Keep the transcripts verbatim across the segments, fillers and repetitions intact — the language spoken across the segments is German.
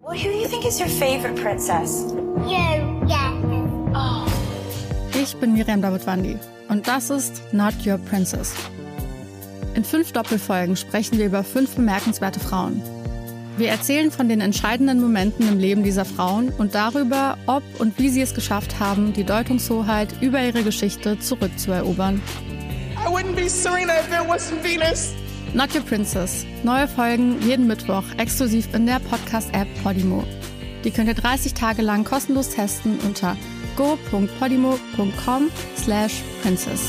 Well, who do you think is your favorite princess? You, yeah. Oh. Ich bin Miriam Davidwandi und das ist Not Your Princess. In fünf Doppelfolgen sprechen wir über fünf bemerkenswerte Frauen. Wir erzählen von den entscheidenden Momenten im Leben dieser Frauen und darüber, ob und wie sie es geschafft haben, die Deutungshoheit über ihre Geschichte zurückzuerobern. I wouldn't be Serena if there wasn't Venus. Not Your Princess. Neue Folgen jeden Mittwoch exklusiv in der Podcast-App Podimo. Die könnt ihr dreißig Tage lang kostenlos testen unter go punkt podimo punkt com slash princess.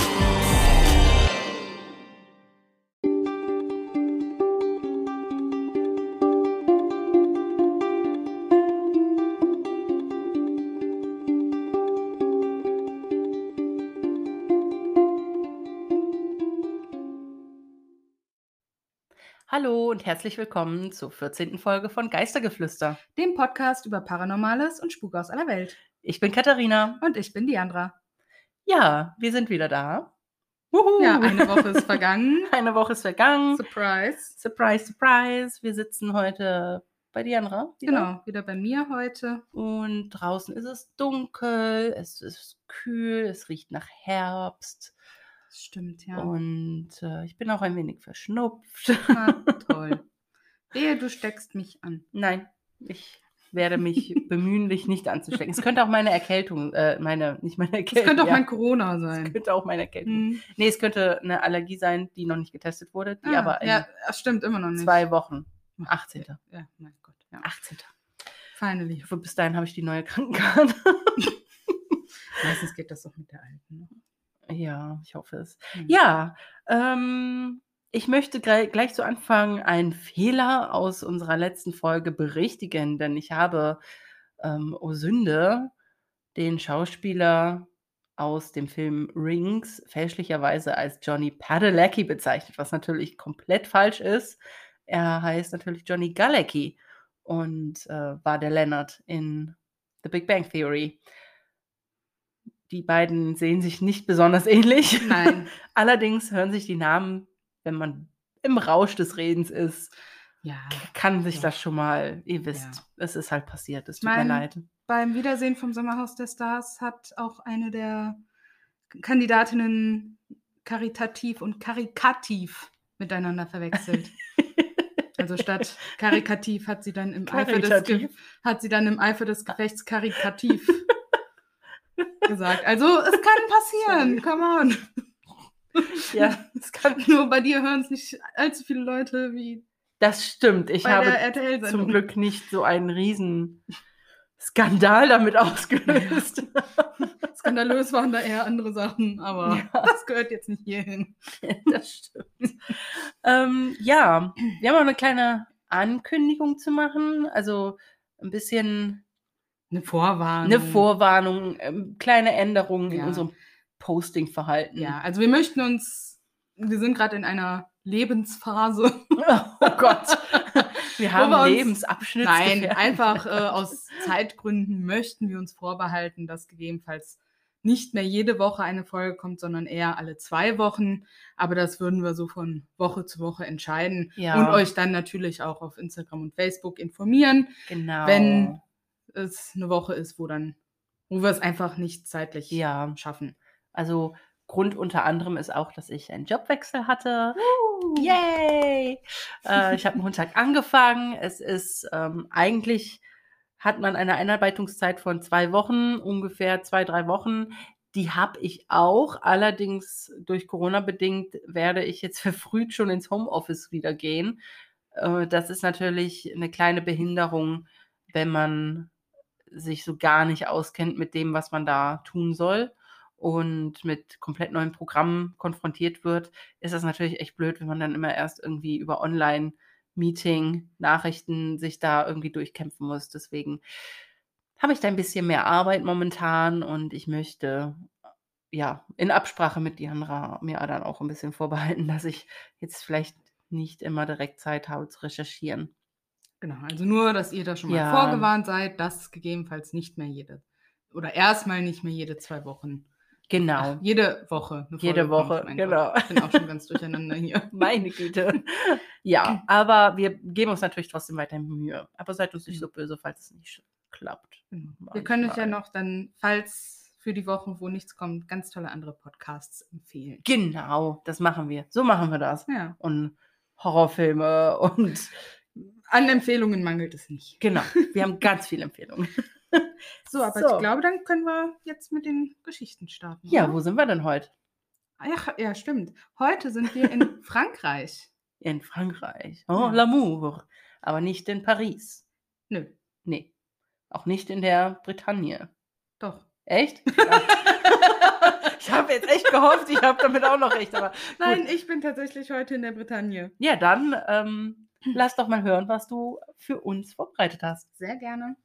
Hallo und herzlich willkommen zur vierzehnten Folge von Geistergeflüster, dem Podcast über Paranormales und Spuk aus aller Welt. Ich bin Katharina. Und ich bin Diandra. Ja, wir sind wieder da. Wuhu. Ja, eine Woche ist vergangen. Eine Woche ist vergangen. Surprise. Surprise, surprise. Wir sitzen heute bei Diandra. Wieder. Genau, wieder bei mir heute. Und draußen ist es dunkel, es ist kühl, es riecht nach Herbst. Stimmt, ja. Und äh, ich bin auch ein wenig verschnupft. Ah, toll. Ehe, du steckst mich an. Nein, ich werde mich bemühen, dich nicht anzustecken. Es könnte auch meine Erkältung, äh, meine, nicht meine Erkältung. Es könnte auch ja. mein Corona sein. Es könnte auch meine Erkältung. Hm. Nee, es könnte eine Allergie sein, die noch nicht getestet wurde, die ah, aber in ja, das stimmt immer noch nicht. zwei Wochen, achtzehnten Ja, mein Gott. Ja. achtzehnten Finally. Ich hoffe, bis dahin habe ich die neue Krankenkarte. Meistens geht das doch mit der alten. Ne? Ja, ich hoffe es. Mhm. Ja, ähm, ich möchte gleich, gleich zu Anfang einen Fehler aus unserer letzten Folge berichtigen, denn ich habe, ähm, oh Sünde, den Schauspieler aus dem Film Rings fälschlicherweise als Johnny Padalecki bezeichnet, was natürlich komplett falsch ist. Er heißt natürlich Johnny Galecki und äh, war der Leonard in The Big Bang Theory. Die beiden sehen sich nicht besonders ähnlich. Nein. Allerdings hören sich die Namen, wenn man im Rausch des Redens ist, Ja. kann sich Ja. das schon mal, ihr wisst, Ja. es ist halt passiert, es Ich tut mir mein, leid. Beim Wiedersehen vom Sommerhaus der Stars hat auch eine der Kandidatinnen karitativ und karikativ miteinander verwechselt. Also statt karikativ hat sie dann im Eifer des, Ge- Karitativ. hat sie dann im Eifer des Gefechts karikativ gesagt. Also es kann passieren, come on. Ja, es kann, Nur bei dir hören es nicht allzu viele Leute wie das stimmt. Ich bei habe der R T L-Sendung. zum Glück nicht so einen riesen Skandal damit ausgelöst. Skandalös waren da eher andere Sachen, aber Ja. das gehört jetzt nicht hierhin. Das stimmt. ähm, ja, wir haben auch eine kleine Ankündigung zu machen. Also ein bisschen Eine Vorwarnung. eine Vorwarnung, ähm, kleine Änderungen in Ja. unserem Posting-Verhalten. Ja, also wir möchten uns, wir sind gerade in einer Lebensphase. Oh Gott. Wir haben wir uns- Lebensabschnitte. Nein, einfach äh, aus Zeitgründen möchten wir uns vorbehalten, dass gegebenenfalls nicht mehr jede Woche eine Folge kommt, sondern eher alle zwei Wochen. Aber das würden wir so von Woche zu Woche entscheiden Ja. und euch dann natürlich auch auf Instagram und Facebook informieren, Genau. wenn es eine Woche ist, wo dann, wo wir es einfach nicht zeitlich Ja. schaffen. Also Grund unter anderem ist auch, dass ich einen Jobwechsel hatte. Yay! Äh, ich habe Montag angefangen. Es ist ähm, eigentlich hat man eine Einarbeitungszeit von zwei Wochen, ungefähr zwei, drei Wochen. Die habe ich auch. Allerdings durch Corona bedingt werde ich jetzt verfrüht schon ins Homeoffice wieder gehen. Äh, das ist natürlich eine kleine Behinderung, wenn man sich so gar nicht auskennt mit dem, was man da tun soll und mit komplett neuen Programmen konfrontiert wird, ist das natürlich echt blöd, wenn man dann immer erst irgendwie über Online-Meeting, Nachrichten sich da irgendwie durchkämpfen muss. Deswegen habe ich da ein bisschen mehr Arbeit momentan und ich möchte ja in Absprache mit Diandra mir dann auch ein bisschen vorbehalten, dass ich jetzt vielleicht nicht immer direkt Zeit habe zu recherchieren. Genau, also nur, dass ihr da schon mal Ja. vorgewarnt seid, dass gegebenenfalls nicht mehr jede oder erstmal nicht mehr jede zwei Wochen Genau. Ach, jede Woche. Eine Jede Folge Woche, kommt, mein genau. Gott. Ich bin auch schon ganz durcheinander hier. Meine Güte. Ja, aber wir geben uns natürlich trotzdem weiterhin Mühe. Aber seid uns nicht so böse, falls es nicht klappt. Wir können euch ja Manchmal. noch dann, falls für die Wochen, wo nichts kommt, ganz tolle andere Podcasts empfehlen. Genau, das machen wir. So machen wir das. Ja. Und Horrorfilme und An Empfehlungen mangelt es nicht. genau, wir haben ganz viele Empfehlungen. So, aber So. ich glaube, dann können wir jetzt mit den Geschichten starten. Ja, oder? wo sind wir denn heute? Ach, ja, stimmt. Heute sind wir in Frankreich. In Frankreich. Oh, Ja. L'amour. Aber nicht in Paris. Nö, Nee. Auch nicht in der Bretagne. doch. Echt? Ich habe jetzt echt gehofft, ich habe damit auch noch recht. Aber Nein, ich bin tatsächlich heute in der Bretagne. ja, dann ähm, lass doch mal hören, was du für uns vorbereitet hast. Sehr gerne.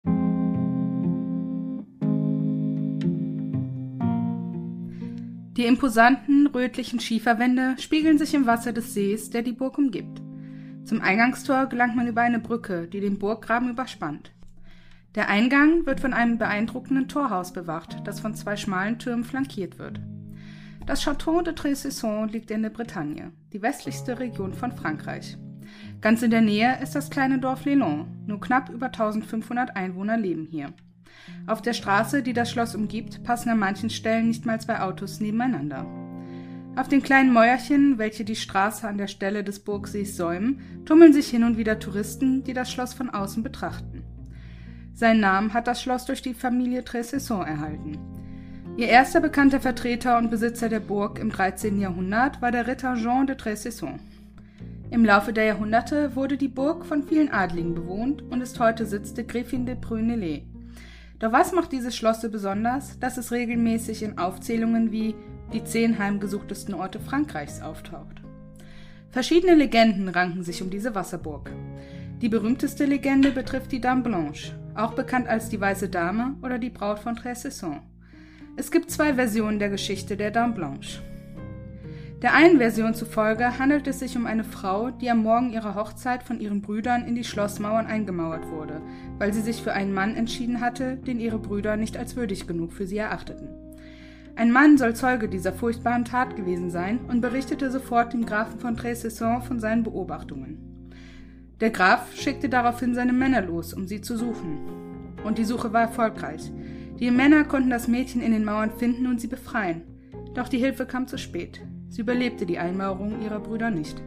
Die imposanten, rötlichen Schieferwände spiegeln sich im Wasser des Sees, der die Burg umgibt. Zum Eingangstor gelangt man über eine Brücke, die den Burggraben überspannt. Der Eingang wird von einem beeindruckenden Torhaus bewacht, das von zwei schmalen Türmen flankiert wird. Das Château de Tressesson liegt in der Bretagne, die westlichste Region von Frankreich. Ganz in der Nähe ist das kleine Dorf Lénon, nur knapp über eintausendfünfhundert Einwohner leben hier. Auf der Straße, die das Schloss umgibt, passen an manchen Stellen nicht mal zwei Autos nebeneinander. Auf den kleinen Mäuerchen, welche die Straße an der Stelle des Burgsees säumen, tummeln sich hin und wieder Touristen, die das Schloss von außen betrachten. Seinen Namen hat das Schloss durch die Familie Tressesson erhalten. Ihr erster bekannter Vertreter und Besitzer der Burg im dreizehnten Jahrhundert war der Ritter Jean de Tressesson. Im Laufe der Jahrhunderte wurde die Burg von vielen Adligen bewohnt und ist heute Sitz der Gräfin de Prunellet. Doch was macht dieses Schloss so besonders, dass es regelmäßig in Aufzählungen wie die zehn heimgesuchtesten Orte Frankreichs auftaucht? Verschiedene Legenden ranken sich um diese Wasserburg. Die berühmteste Legende betrifft die Dame Blanche, auch bekannt als die Weiße Dame oder die Braut von Tressesson. Es gibt zwei Versionen der Geschichte der Dame Blanche. Der einen Version zufolge handelt es sich um eine Frau, die am Morgen ihrer Hochzeit von ihren Brüdern in die Schlossmauern eingemauert wurde, weil sie sich für einen Mann entschieden hatte, den ihre Brüder nicht als würdig genug für sie erachteten. Ein Mann soll Zeuge dieser furchtbaren Tat gewesen sein und berichtete sofort dem Grafen von Tressesson von seinen Beobachtungen. Der Graf schickte daraufhin seine Männer los, um sie zu suchen. Und die Suche war erfolgreich. Die Männer konnten das Mädchen in den Mauern finden und sie befreien. Doch die Hilfe kam zu spät. Sie überlebte die Einmauerung ihrer Brüder nicht.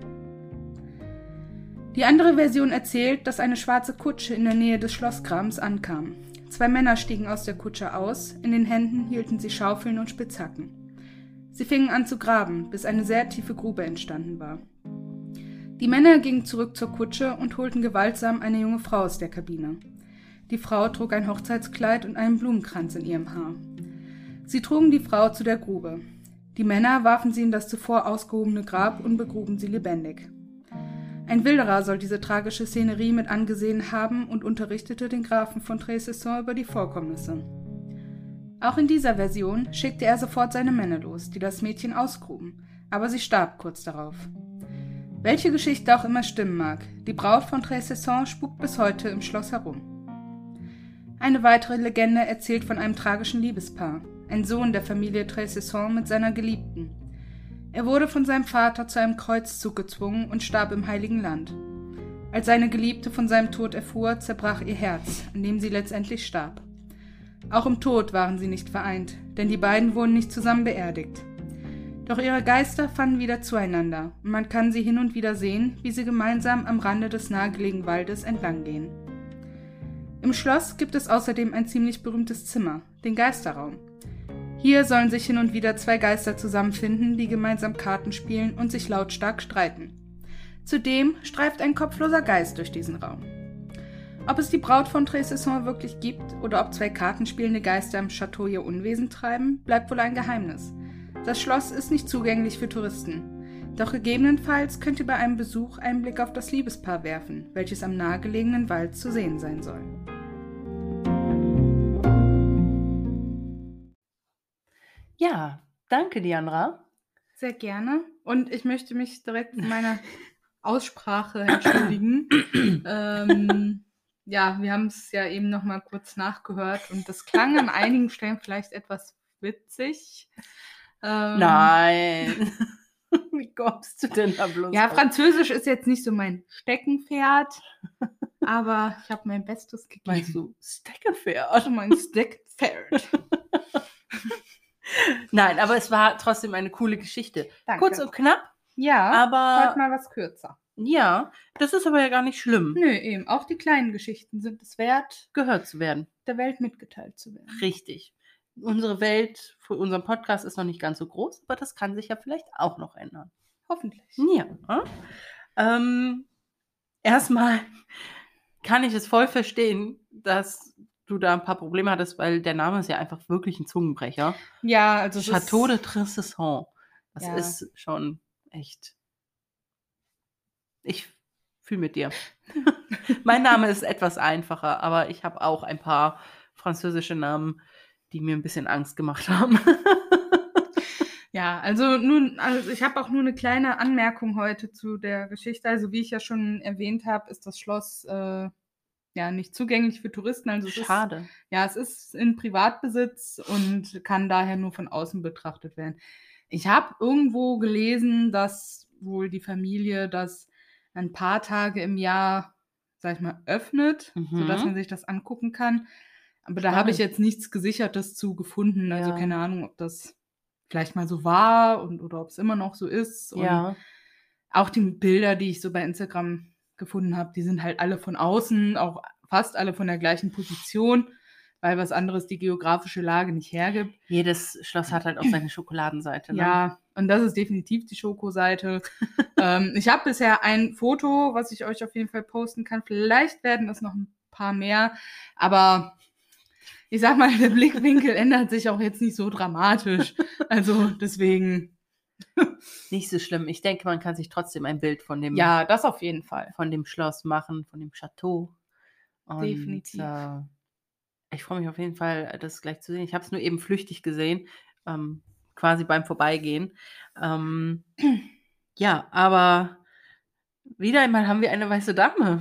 Die andere Version erzählt, dass eine schwarze Kutsche in der Nähe des Schlossgrabens ankam. Zwei Männer stiegen aus der Kutsche aus, in den Händen hielten sie Schaufeln und Spitzhacken. Sie fingen an zu graben, bis eine sehr tiefe Grube entstanden war. Die Männer gingen zurück zur Kutsche und holten gewaltsam eine junge Frau aus der Kabine. Die Frau trug ein Hochzeitskleid und einen Blumenkranz in ihrem Haar. Sie trugen die Frau zu der Grube. Die Männer warfen sie in das zuvor ausgehobene Grab und begruben sie lebendig. Ein Wilderer soll diese tragische Szenerie mit angesehen haben und unterrichtete den Grafen von Tressesson über die Vorkommnisse. Auch in dieser Version schickte er sofort seine Männer los, die das Mädchen ausgruben, aber sie starb kurz darauf. Welche Geschichte auch immer stimmen mag, die Braut von Tressesson spukt bis heute im Schloss herum. Eine weitere Legende erzählt von einem tragischen Liebespaar, ein Sohn der Familie Tressesson mit seiner Geliebten. Er wurde von seinem Vater zu einem Kreuzzug gezwungen und starb im Heiligen Land. Als seine Geliebte von seinem Tod erfuhr, zerbrach ihr Herz, an dem sie letztendlich starb. Auch im Tod waren sie nicht vereint, denn die beiden wurden nicht zusammen beerdigt. Doch ihre Geister fanden wieder zueinander und man kann sie hin und wieder sehen, wie sie gemeinsam am Rande des nahegelegenen Waldes entlanggehen. Im Schloss gibt es außerdem ein ziemlich berühmtes Zimmer, den Geisterraum. Hier sollen sich hin und wieder zwei Geister zusammenfinden, die gemeinsam Karten spielen und sich lautstark streiten. Zudem streift ein kopfloser Geist durch diesen Raum. Ob es die Braut von Tressesson wirklich gibt oder ob zwei kartenspielende Geister im Château ihr Unwesen treiben, bleibt wohl ein Geheimnis. Das Schloss ist nicht zugänglich für Touristen. Doch gegebenenfalls könnt ihr bei einem Besuch einen Blick auf das Liebespaar werfen, welches am nahegelegenen Wald zu sehen sein soll. Ja, danke, Diandra. Sehr gerne. Und ich möchte mich direkt für meine Aussprache entschuldigen. ähm, ja, wir haben es ja eben noch mal kurz nachgehört und das klang an einigen Stellen vielleicht etwas witzig. Ähm, Nein. Wie kommst du denn da bloß Ja, drauf? Französisch ist jetzt nicht so mein Steckenpferd, aber ich habe mein Bestes gegeben. Meinst du Steckenpferd? Also mein Steckenpferd. Nein, aber es war trotzdem eine coole Geschichte. Danke. Kurz und knapp, Ja, aber heute mal was kürzer. ja, das ist aber ja gar nicht schlimm, Nö, eben. Auch die kleinen Geschichten sind es wert, gehört zu werden. der Welt mitgeteilt zu werden. Richtig. Unsere Welt für unseren Podcast ist noch nicht ganz so groß, aber das kann sich ja vielleicht auch noch ändern. Hoffentlich. Ja. Ähm, erstmal kann ich es voll verstehen, dass du da ein paar Probleme hattest, weil der Name ist ja einfach wirklich ein Zungenbrecher. Ja, also es Château de ist, Tressesson. Das Ja. ist schon echt. Ich fühle mit dir. Mein Name ist etwas einfacher, aber ich habe auch ein paar französische Namen, die mir ein bisschen Angst gemacht haben. ja, also nun, also ich habe auch nur eine kleine Anmerkung heute zu der Geschichte. Also wie ich ja schon erwähnt habe, ist das Schloss äh, ja nicht zugänglich für Touristen. Also es ist, Schade. ja, es ist in Privatbesitz und kann daher nur von außen betrachtet werden. Ich habe irgendwo gelesen, dass wohl die Familie das ein paar Tage im Jahr, sag ich mal, öffnet, Mhm. sodass man sich das angucken kann. Aber da Spannend. habe ich jetzt nichts Gesichertes zu gefunden. Also Ja. keine Ahnung, ob das vielleicht mal so war und oder ob es immer noch so ist. Und Ja. auch die Bilder, die ich so bei Instagram gefunden habe, die sind halt alle von außen, auch fast alle von der gleichen Position, weil was anderes die geografische Lage nicht hergibt. Jedes Schloss hat halt auch seine Schokoladenseite. Ne? Ja, und das ist definitiv die Schokoseite. ähm, ich habe bisher ein Foto, was ich euch auf jeden Fall posten kann. Vielleicht werden es noch ein paar mehr, aber ich sag mal, der Blickwinkel ändert sich auch jetzt nicht so dramatisch. Also deswegen, Nicht so schlimm. Ich denke, man kann sich trotzdem ein Bild von dem, ja, das auf jeden Fall. von dem Schloss machen, von dem Chateau. Und, Definitiv. Äh, ich freue mich auf jeden Fall, das gleich zu sehen. Ich habe es nur eben flüchtig gesehen, ähm, quasi beim Vorbeigehen. Ähm, ja, aber wieder einmal haben wir eine weiße Dame.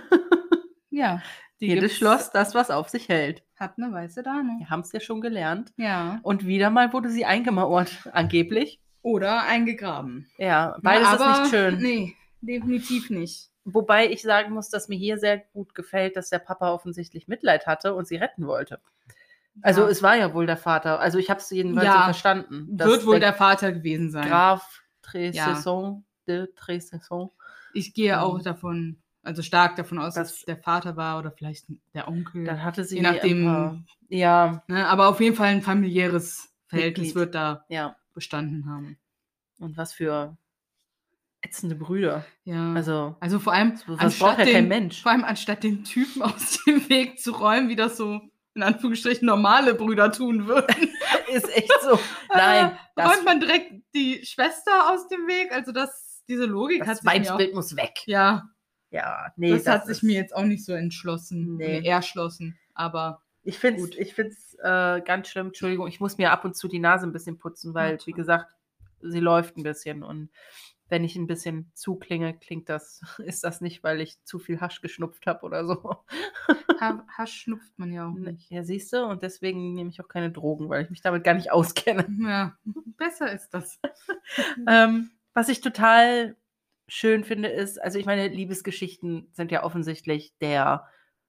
Ja, die Jedes gibt's- Schloss, das was auf sich hält. hat eine weiße Dame. Wir haben es ja schon gelernt. Ja. Und wieder mal wurde sie eingemauert, angeblich. Oder eingegraben. Ja, beides Na, ist aber nicht schön. Nee, definitiv nicht. Wobei ich sagen muss, dass mir hier sehr gut gefällt, dass der Papa offensichtlich Mitleid hatte und sie retten wollte. Also Ja. es war ja wohl der Vater. Also ich habe es jedenfalls Ja, so verstanden. dass Wird wohl der Vater gewesen sein. Graf Tressesson de Tressesson. Ich gehe auch Ähm, davon, also stark davon aus, dass das- es der Vater war oder vielleicht der Onkel. Dann hatte sie Je nachdem- ein paar, ja, Ne, aber auf jeden Fall ein familiäres Verhältnis Mitglied. wird da ja. bestanden haben. Und was für ätzende Brüder. Ja. Also, Also vor allem, So was anstatt braucht ja den, kein Mensch. vor allem anstatt den Typen aus dem Weg zu räumen, wie das so in Anführungsstrichen normale Brüder tun würden. ist echt so. Nein, äh, das, räumt man direkt die Schwester aus dem Weg. Also das, diese Logik hat das sich mir auch, Weibsbild muss weg. ja, Ja, nee, das, hat sich ist- mir jetzt auch nicht so entschlossen, Nee. nee. erschlossen. Aber Ich finde es Gut. ich find's, äh, ganz schlimm. Entschuldigung, ich muss mir ab und zu die Nase ein bisschen putzen, weil, Ja, wie klar. gesagt, sie läuft ein bisschen. Und wenn ich ein bisschen zuklinge, klingt das, ist das nicht, weil ich zu viel Hasch geschnupft habe oder so. Ha- Hasch schnupft man ja auch nicht. Ja, siehst du, und deswegen nehme ich auch keine Drogen, weil ich mich damit gar nicht auskenne. Ja, besser ist das. Ähm, was ich total schön finde, ist, also ich meine, Liebesgeschichten sind ja offensichtlich der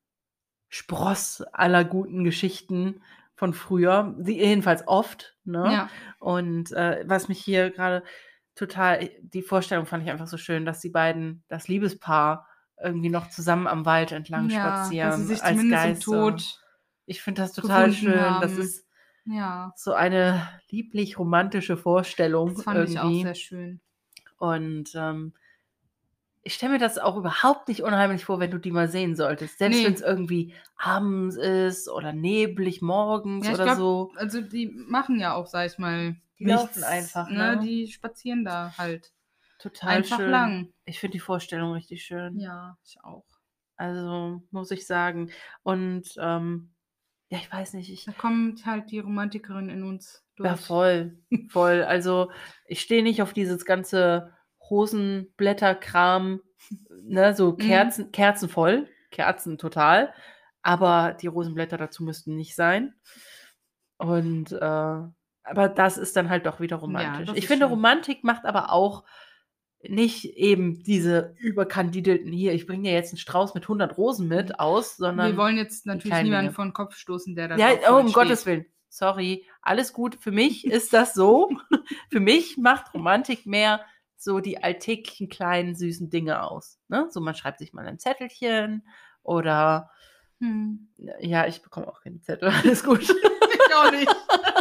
Spross aller guten Geschichten von früher, die jedenfalls oft, ne? Ja. Und äh, was mich hier gerade total, die Vorstellung fand ich einfach so schön, dass die beiden, das Liebespaar, irgendwie noch zusammen am Wald entlang spazieren. dass sie sich als zumindest Geister. im Tod. Ich finde das total gefunden schön. haben. Das ist Ja, so eine lieblich romantische Vorstellung das fand irgendwie. ich auch sehr schön. Und ähm, ich stelle mir das auch überhaupt nicht unheimlich vor, wenn du die mal sehen solltest. Selbst Nee. wenn es irgendwie abends ist oder neblig morgens Ja, ich oder glaub, so. Also die machen ja auch, sag ich mal, Die laufen einfach, Ne? ne? Die spazieren da halt Total einfach schön. lang. Ich finde die Vorstellung richtig schön. Ja, ich auch. Also muss ich sagen. Und ähm, ja, ich weiß nicht, ich Da kommt halt die Romantikerin in uns durch. ja voll, voll. Also ich stehe nicht auf dieses ganze Rosenblätterkram, ne, so Mhm. Kerzen, Kerzen voll, Kerzen total, aber die Rosenblätter dazu müssten nicht sein. Und, äh, aber das ist dann halt doch wieder romantisch. das Ich ist finde, schön. Romantik macht aber auch nicht eben diese überkandidelten hier, ich bringe dir jetzt einen Strauß mit hundert Rosen mit aus, sondern Wir wollen jetzt natürlich kleinen niemanden Dinge. vor den Kopf stoßen, der da ja, drauf oh, voll um steht. Gottes Willen. Sorry, alles gut. Für mich ist das so. Für mich macht Romantik mehr so die alltäglichen kleinen süßen Dinge aus. Ne? So, man schreibt sich mal ein Zettelchen oder Hm. ja, ich bekomme auch keine Zettel. Alles gut. Ich auch nicht.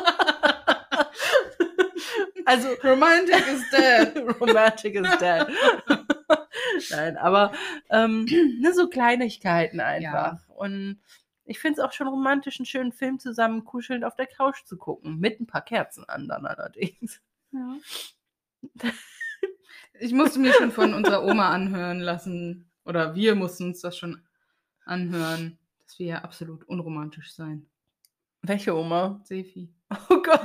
Also Romantic is dead. Romantic is dead. Nein, aber ähm, ne, so Kleinigkeiten einfach. Und ich finde es auch schon romantisch, einen schönen Film zusammen kuschelnd auf der Couch zu gucken. Mit ein paar Kerzen an dann allerdings. Ja. Ich musste mir schon von unserer Oma anhören lassen, oder wir mussten uns das schon anhören, dass wir ja absolut unromantisch sein. Welche Oma? Sefi. Oh Gott.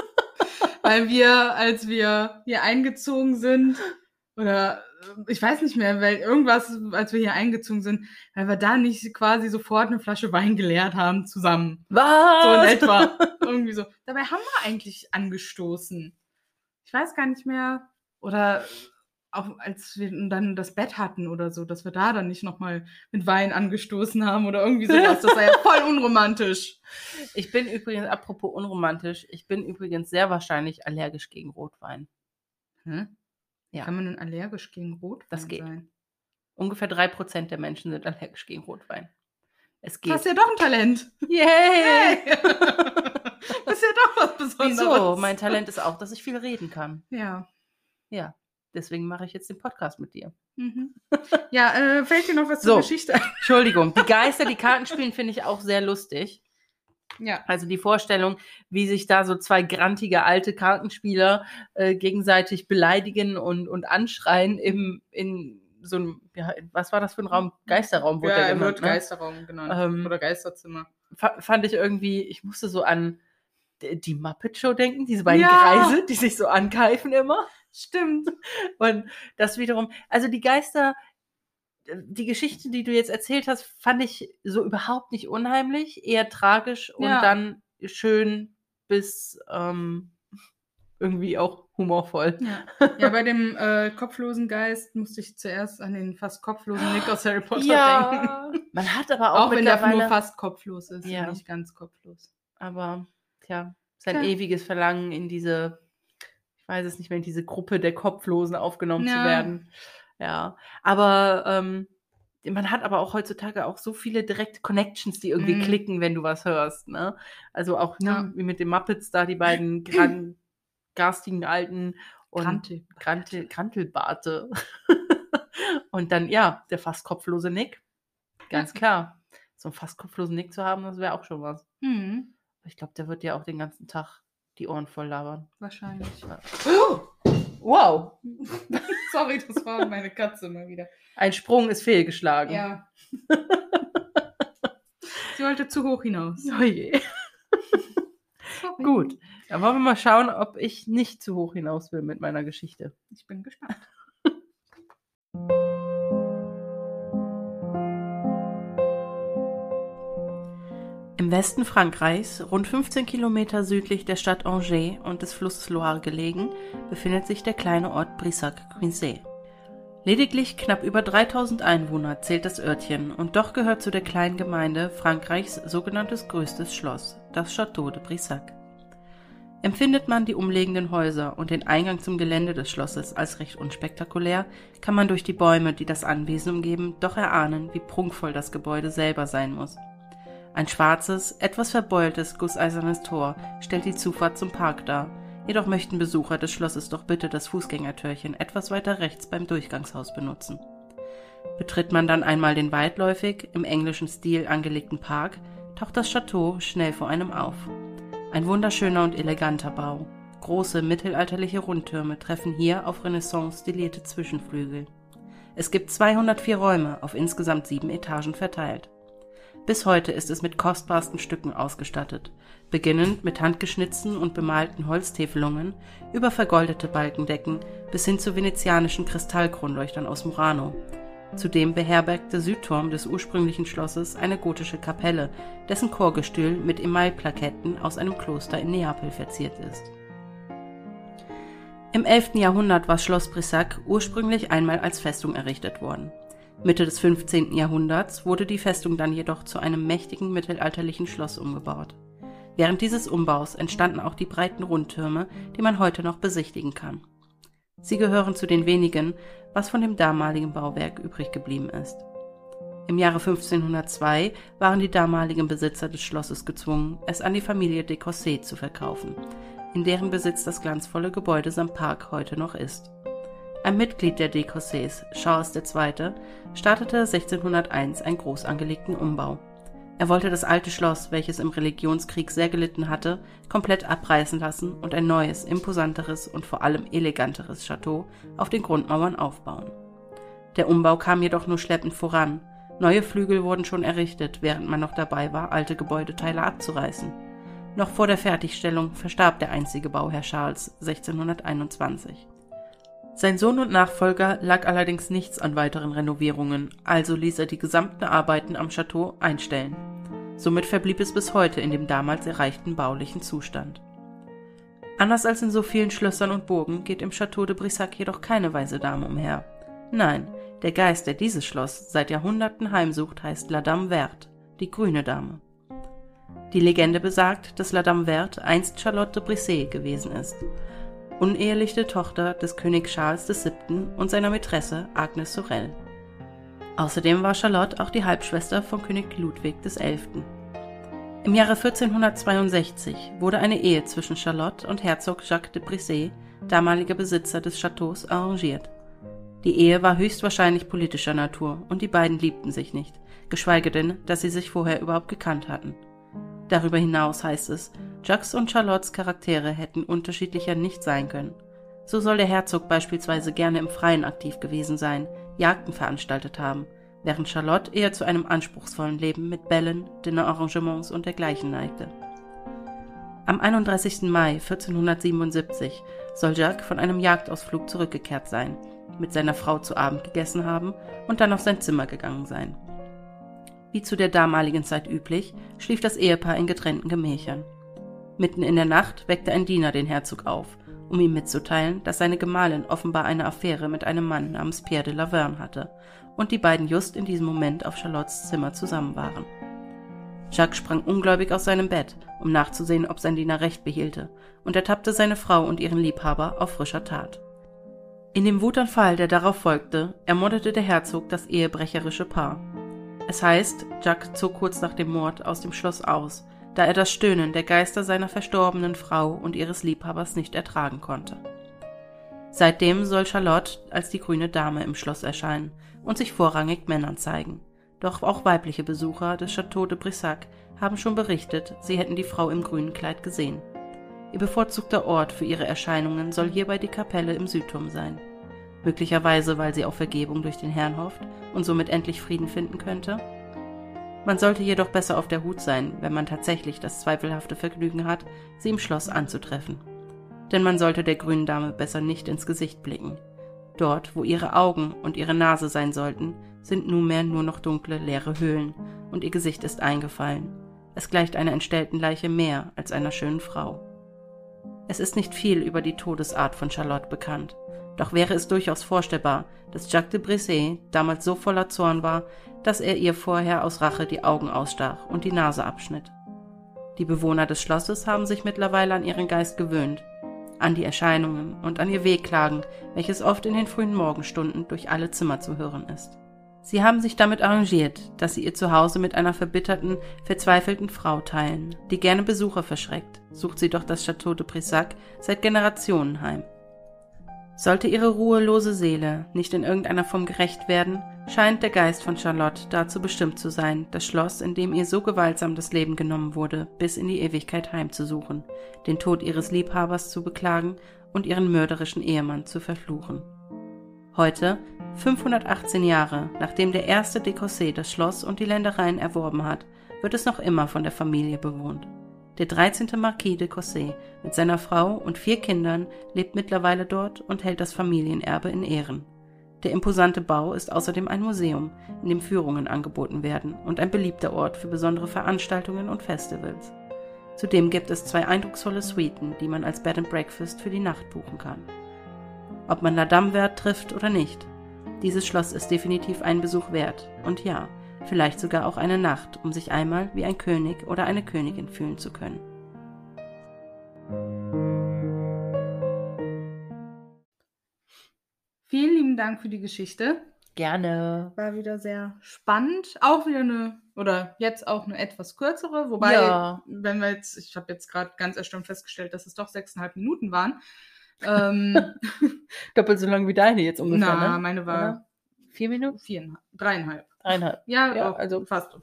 Weil wir, als wir hier eingezogen sind, oder äh, ich weiß nicht mehr, weil irgendwas, als wir hier eingezogen sind, weil wir da nicht quasi sofort eine Flasche Wein geleert haben zusammen. Was? So in etwa. Irgendwie so. Dabei haben wir eigentlich angestoßen. Ich weiß gar nicht mehr. Oder auch als wir dann das Bett hatten oder so, dass wir da dann nicht nochmal mit Wein angestoßen haben oder irgendwie sowas. Das war ja voll unromantisch. Ich bin übrigens, apropos unromantisch, ich bin übrigens sehr wahrscheinlich allergisch gegen Rotwein. Hm? Ja. Kann man denn allergisch gegen Rotwein Das geht. sein? Ungefähr drei Prozent der Menschen sind allergisch gegen Rotwein. Es geht. Hast ja doch ein Talent. Yay! Hey. Das ist ja doch was Besonderes. Wieso? Mein Talent ist auch, dass ich viel reden kann. Ja. Ja, deswegen mache ich jetzt den Podcast mit dir. Mhm. Ja, äh, fällt dir noch was So. zur Geschichte ein? Entschuldigung, die Geister, die Karten spielen, finde ich auch sehr lustig. Ja. Also die Vorstellung, wie sich da so zwei grantige alte Kartenspieler äh, gegenseitig beleidigen und, und anschreien im, in so einem, ja, was war das für ein Raum? Geisterraum wurde Ja, der er genannt, wird ne? Geisterraum genannt. Ähm, Oder Geisterzimmer. Fa- fand ich irgendwie, ich musste so an d- die Muppet Show denken, diese beiden Ja. Greise, die sich so ankeifen immer. Stimmt. Und das wiederum, also die Geister, die Geschichte, die du jetzt erzählt hast, fand ich so überhaupt nicht unheimlich, eher tragisch und Ja. dann schön bis ähm, irgendwie auch humorvoll. Ja, ja bei dem äh, kopflosen Geist musste ich zuerst an den fast kopflosen Nick aus Harry Potter denken. Ja, man hat aber auch, Auch wenn der mittlerweile, nur fast kopflos ist Ja. und nicht ganz kopflos. aber tja, sein Tja. ewiges Verlangen in diese, ich weiß es nicht mehr, in diese Gruppe der Kopflosen aufgenommen zu Ja. werden. Ja, aber ähm, man hat aber auch heutzutage auch so viele direkte Connections, die irgendwie Mhm. klicken, wenn du was hörst, ne? Also auch ne, Ja. wie mit den Muppets da, die beiden gran garstigen Alten und Grantel. Grantel, Grantelbarte. Und dann, ja, der fast kopflose Nick. Ganz klar. So einen fast kopflosen Nick zu haben, das wäre auch schon was. Hm, Ich glaube, der wird ja auch den ganzen Tag die Ohren voll labern. wahrscheinlich. Ja. Wow. Sorry, das war meine Katze mal wieder. Ein Sprung ist fehlgeschlagen. Ja. Sie wollte zu hoch hinaus. Oh je. Sorry. Gut, dann wollen wir mal schauen, ob ich nicht zu hoch hinaus will mit meiner Geschichte. Ich bin gespannt. Im Westen Frankreichs, rund fünfzehn Kilometer südlich der Stadt Angers und des Flusses Loire gelegen, befindet sich der kleine Ort Brissac-Quincey. Lediglich knapp über dreitausend Einwohner zählt das Örtchen und doch gehört zu der kleinen Gemeinde Frankreichs sogenanntes größtes Schloss, das Château de Brissac. Empfindet man die umliegenden Häuser und den Eingang zum Gelände des Schlosses als recht unspektakulär, kann man durch die Bäume, die das Anwesen umgeben, doch erahnen, wie prunkvoll das Gebäude selber sein muss. Ein schwarzes, etwas verbeultes, gusseisernes Tor stellt die Zufahrt zum Park dar, jedoch möchten Besucher des Schlosses doch bitte das Fußgängertürchen etwas weiter rechts beim Durchgangshaus benutzen. Betritt man dann einmal den weitläufig, im englischen Stil angelegten Park, taucht das Château schnell vor einem auf. Ein wunderschöner und eleganter Bau. Große mittelalterliche Rundtürme treffen hier auf Renaissance stilierte Zwischenflügel. Es gibt zweihundertvier Räume auf insgesamt sieben Etagen verteilt. Bis heute ist es mit kostbarsten Stücken ausgestattet, beginnend mit handgeschnitzten und bemalten Holztäfelungen über vergoldete Balkendecken bis hin zu venezianischen Kristallkronleuchtern aus Murano. Zudem beherbergt der Südturm des ursprünglichen Schlosses eine gotische Kapelle, dessen Chorgestühl mit Emailplaketten aus einem Kloster in Neapel verziert ist. Im elften Jahrhundert war Schloss Brissac ursprünglich einmal als Festung errichtet worden. Mitte des fünfzehnten Jahrhunderts wurde die Festung dann jedoch zu einem mächtigen mittelalterlichen Schloss umgebaut. Während dieses Umbaus entstanden auch die breiten Rundtürme, die man heute noch besichtigen kann. Sie gehören zu den wenigen, was von dem damaligen Bauwerk übrig geblieben ist. Im Jahre fünfzehnhundertzwei waren die damaligen Besitzer des Schlosses gezwungen, es an die Familie de Cossé zu verkaufen, in deren Besitz das glanzvolle Gebäude samt Park heute noch ist. Ein Mitglied der de Cossés, Charles der Zweite., startete sechzehnhunderteins einen groß angelegten Umbau. Er wollte das alte Schloss, welches im Religionskrieg sehr gelitten hatte, komplett abreißen lassen und ein neues, imposanteres und vor allem eleganteres Château auf den Grundmauern aufbauen. Der Umbau kam jedoch nur schleppend voran. Neue Flügel wurden schon errichtet, während man noch dabei war, alte Gebäudeteile abzureißen. Noch vor der Fertigstellung verstarb der einzige Bauherr Charles sechzehnhunderteinundzwanzig. Sein Sohn und Nachfolger lag allerdings nichts an weiteren Renovierungen, also ließ er die gesamten Arbeiten am Château einstellen. Somit verblieb es bis heute in dem damals erreichten baulichen Zustand. Anders als in so vielen Schlössern und Burgen geht im Château de Brissac jedoch keine weiße Dame umher. Nein, der Geist, der dieses Schloss seit Jahrhunderten heimsucht, heißt La Dame Verte, die grüne Dame. Die Legende besagt, dass La Dame Verte einst Charlotte de Brissé gewesen ist, uneheliche Tochter des Königs Charles der Siebte. Und seiner Mätresse Agnes Sorel. Außerdem war Charlotte auch die Halbschwester von König Ludwig der Elfte. Im Jahre vierzehnhundertzweiundsechzig wurde eine Ehe zwischen Charlotte und Herzog Jacques de Brissé, damaliger Besitzer des Châteaus, arrangiert. Die Ehe war höchstwahrscheinlich politischer Natur und die beiden liebten sich nicht, geschweige denn, dass sie sich vorher überhaupt gekannt hatten. Darüber hinaus heißt es, Jacques und Charlottes Charaktere hätten unterschiedlicher nicht sein können. So soll der Herzog beispielsweise gerne im Freien aktiv gewesen sein, Jagden veranstaltet haben, während Charlotte eher zu einem anspruchsvollen Leben mit Bällen, Dinnerarrangements und dergleichen neigte. Am einunddreißigsten Mai vierzehnhundertsiebenundsiebzig soll Jacques von einem Jagdausflug zurückgekehrt sein, mit seiner Frau zu Abend gegessen haben und dann auf sein Zimmer gegangen sein. Wie zu der damaligen Zeit üblich, schlief das Ehepaar in getrennten Gemächern. Mitten in der Nacht weckte ein Diener den Herzog auf, um ihm mitzuteilen, dass seine Gemahlin offenbar eine Affäre mit einem Mann namens Pierre de Laverne hatte und die beiden just in diesem Moment auf Charlottes Zimmer zusammen waren. Jacques sprang ungläubig aus seinem Bett, um nachzusehen, ob sein Diener recht behielte, und ertappte seine Frau und ihren Liebhaber auf frischer Tat. In dem Wutanfall, der darauf folgte, ermordete der Herzog das ehebrecherische Paar. Es heißt, Jacques zog kurz nach dem Mord aus dem Schloss aus, da er das Stöhnen der Geister seiner verstorbenen Frau und ihres Liebhabers nicht ertragen konnte. Seitdem soll Charlotte als die grüne Dame im Schloss erscheinen und sich vorrangig Männern zeigen. Doch auch weibliche Besucher des Château de Brissac haben schon berichtet, sie hätten die Frau im grünen Kleid gesehen. Ihr bevorzugter Ort für ihre Erscheinungen soll hierbei die Kapelle im Südturm sein. Möglicherweise, weil sie auf Vergebung durch den Herrn hofft und somit endlich Frieden finden könnte. Man sollte jedoch besser auf der Hut sein, wenn man tatsächlich das zweifelhafte Vergnügen hat, sie im Schloss anzutreffen. Denn man sollte der grünen Dame besser nicht ins Gesicht blicken. Dort, wo ihre Augen und ihre Nase sein sollten, sind nunmehr nur noch dunkle, leere Höhlen und ihr Gesicht ist eingefallen. Es gleicht einer entstellten Leiche mehr als einer schönen Frau. Es ist nicht viel über die Todesart von Charlotte bekannt. Doch wäre es durchaus vorstellbar, dass Jacques de Brissé damals so voller Zorn war, dass er ihr vorher aus Rache die Augen ausstach und die Nase abschnitt. Die Bewohner des Schlosses haben sich mittlerweile an ihren Geist gewöhnt, an die Erscheinungen und an ihr Wehklagen, welches oft in den frühen Morgenstunden durch alle Zimmer zu hören ist. Sie haben sich damit arrangiert, dass sie ihr Zuhause mit einer verbitterten, verzweifelten Frau teilen, die gerne Besucher verschreckt, sucht sie doch das Château de Brissac seit Generationen heim. Sollte ihre ruhelose Seele nicht in irgendeiner Form gerächt werden, scheint der Geist von Charlotte dazu bestimmt zu sein, das Schloss, in dem ihr so gewaltsam das Leben genommen wurde, bis in die Ewigkeit heimzusuchen, den Tod ihres Liebhabers zu beklagen und ihren mörderischen Ehemann zu verfluchen. Heute, fünfhundertachtzehn Jahre, nachdem der erste de Cossé das Schloss und die Ländereien erworben hat, wird es noch immer von der Familie bewohnt. Der dreizehnte Marquis de Cossé mit seiner Frau und vier Kindern lebt mittlerweile dort und hält das Familienerbe in Ehren. Der imposante Bau ist außerdem ein Museum, in dem Führungen angeboten werden und ein beliebter Ort für besondere Veranstaltungen und Festivals. Zudem gibt es zwei eindrucksvolle Suiten, die man als Bed and Breakfast für die Nacht buchen kann. Ob man La Dame trifft oder nicht, dieses Schloss ist definitiv einen Besuch wert und ja, vielleicht sogar auch eine Nacht, um sich einmal wie ein König oder eine Königin fühlen zu können. Vielen lieben Dank für die Geschichte. Gerne. War wieder sehr spannend. Auch wieder eine, oder jetzt auch eine etwas kürzere. Wobei, Ja. wenn wir jetzt, ich habe jetzt gerade ganz erstaunt festgestellt, dass es doch sechseinhalb Minuten waren. Ähm, Doppelt so lang wie deine jetzt ungefähr, na, ne? meine war Oder? Vier Minuten? viereinhalb, dreieinhalb. Dreieinhalb. Ja, Ja, auch also- fast.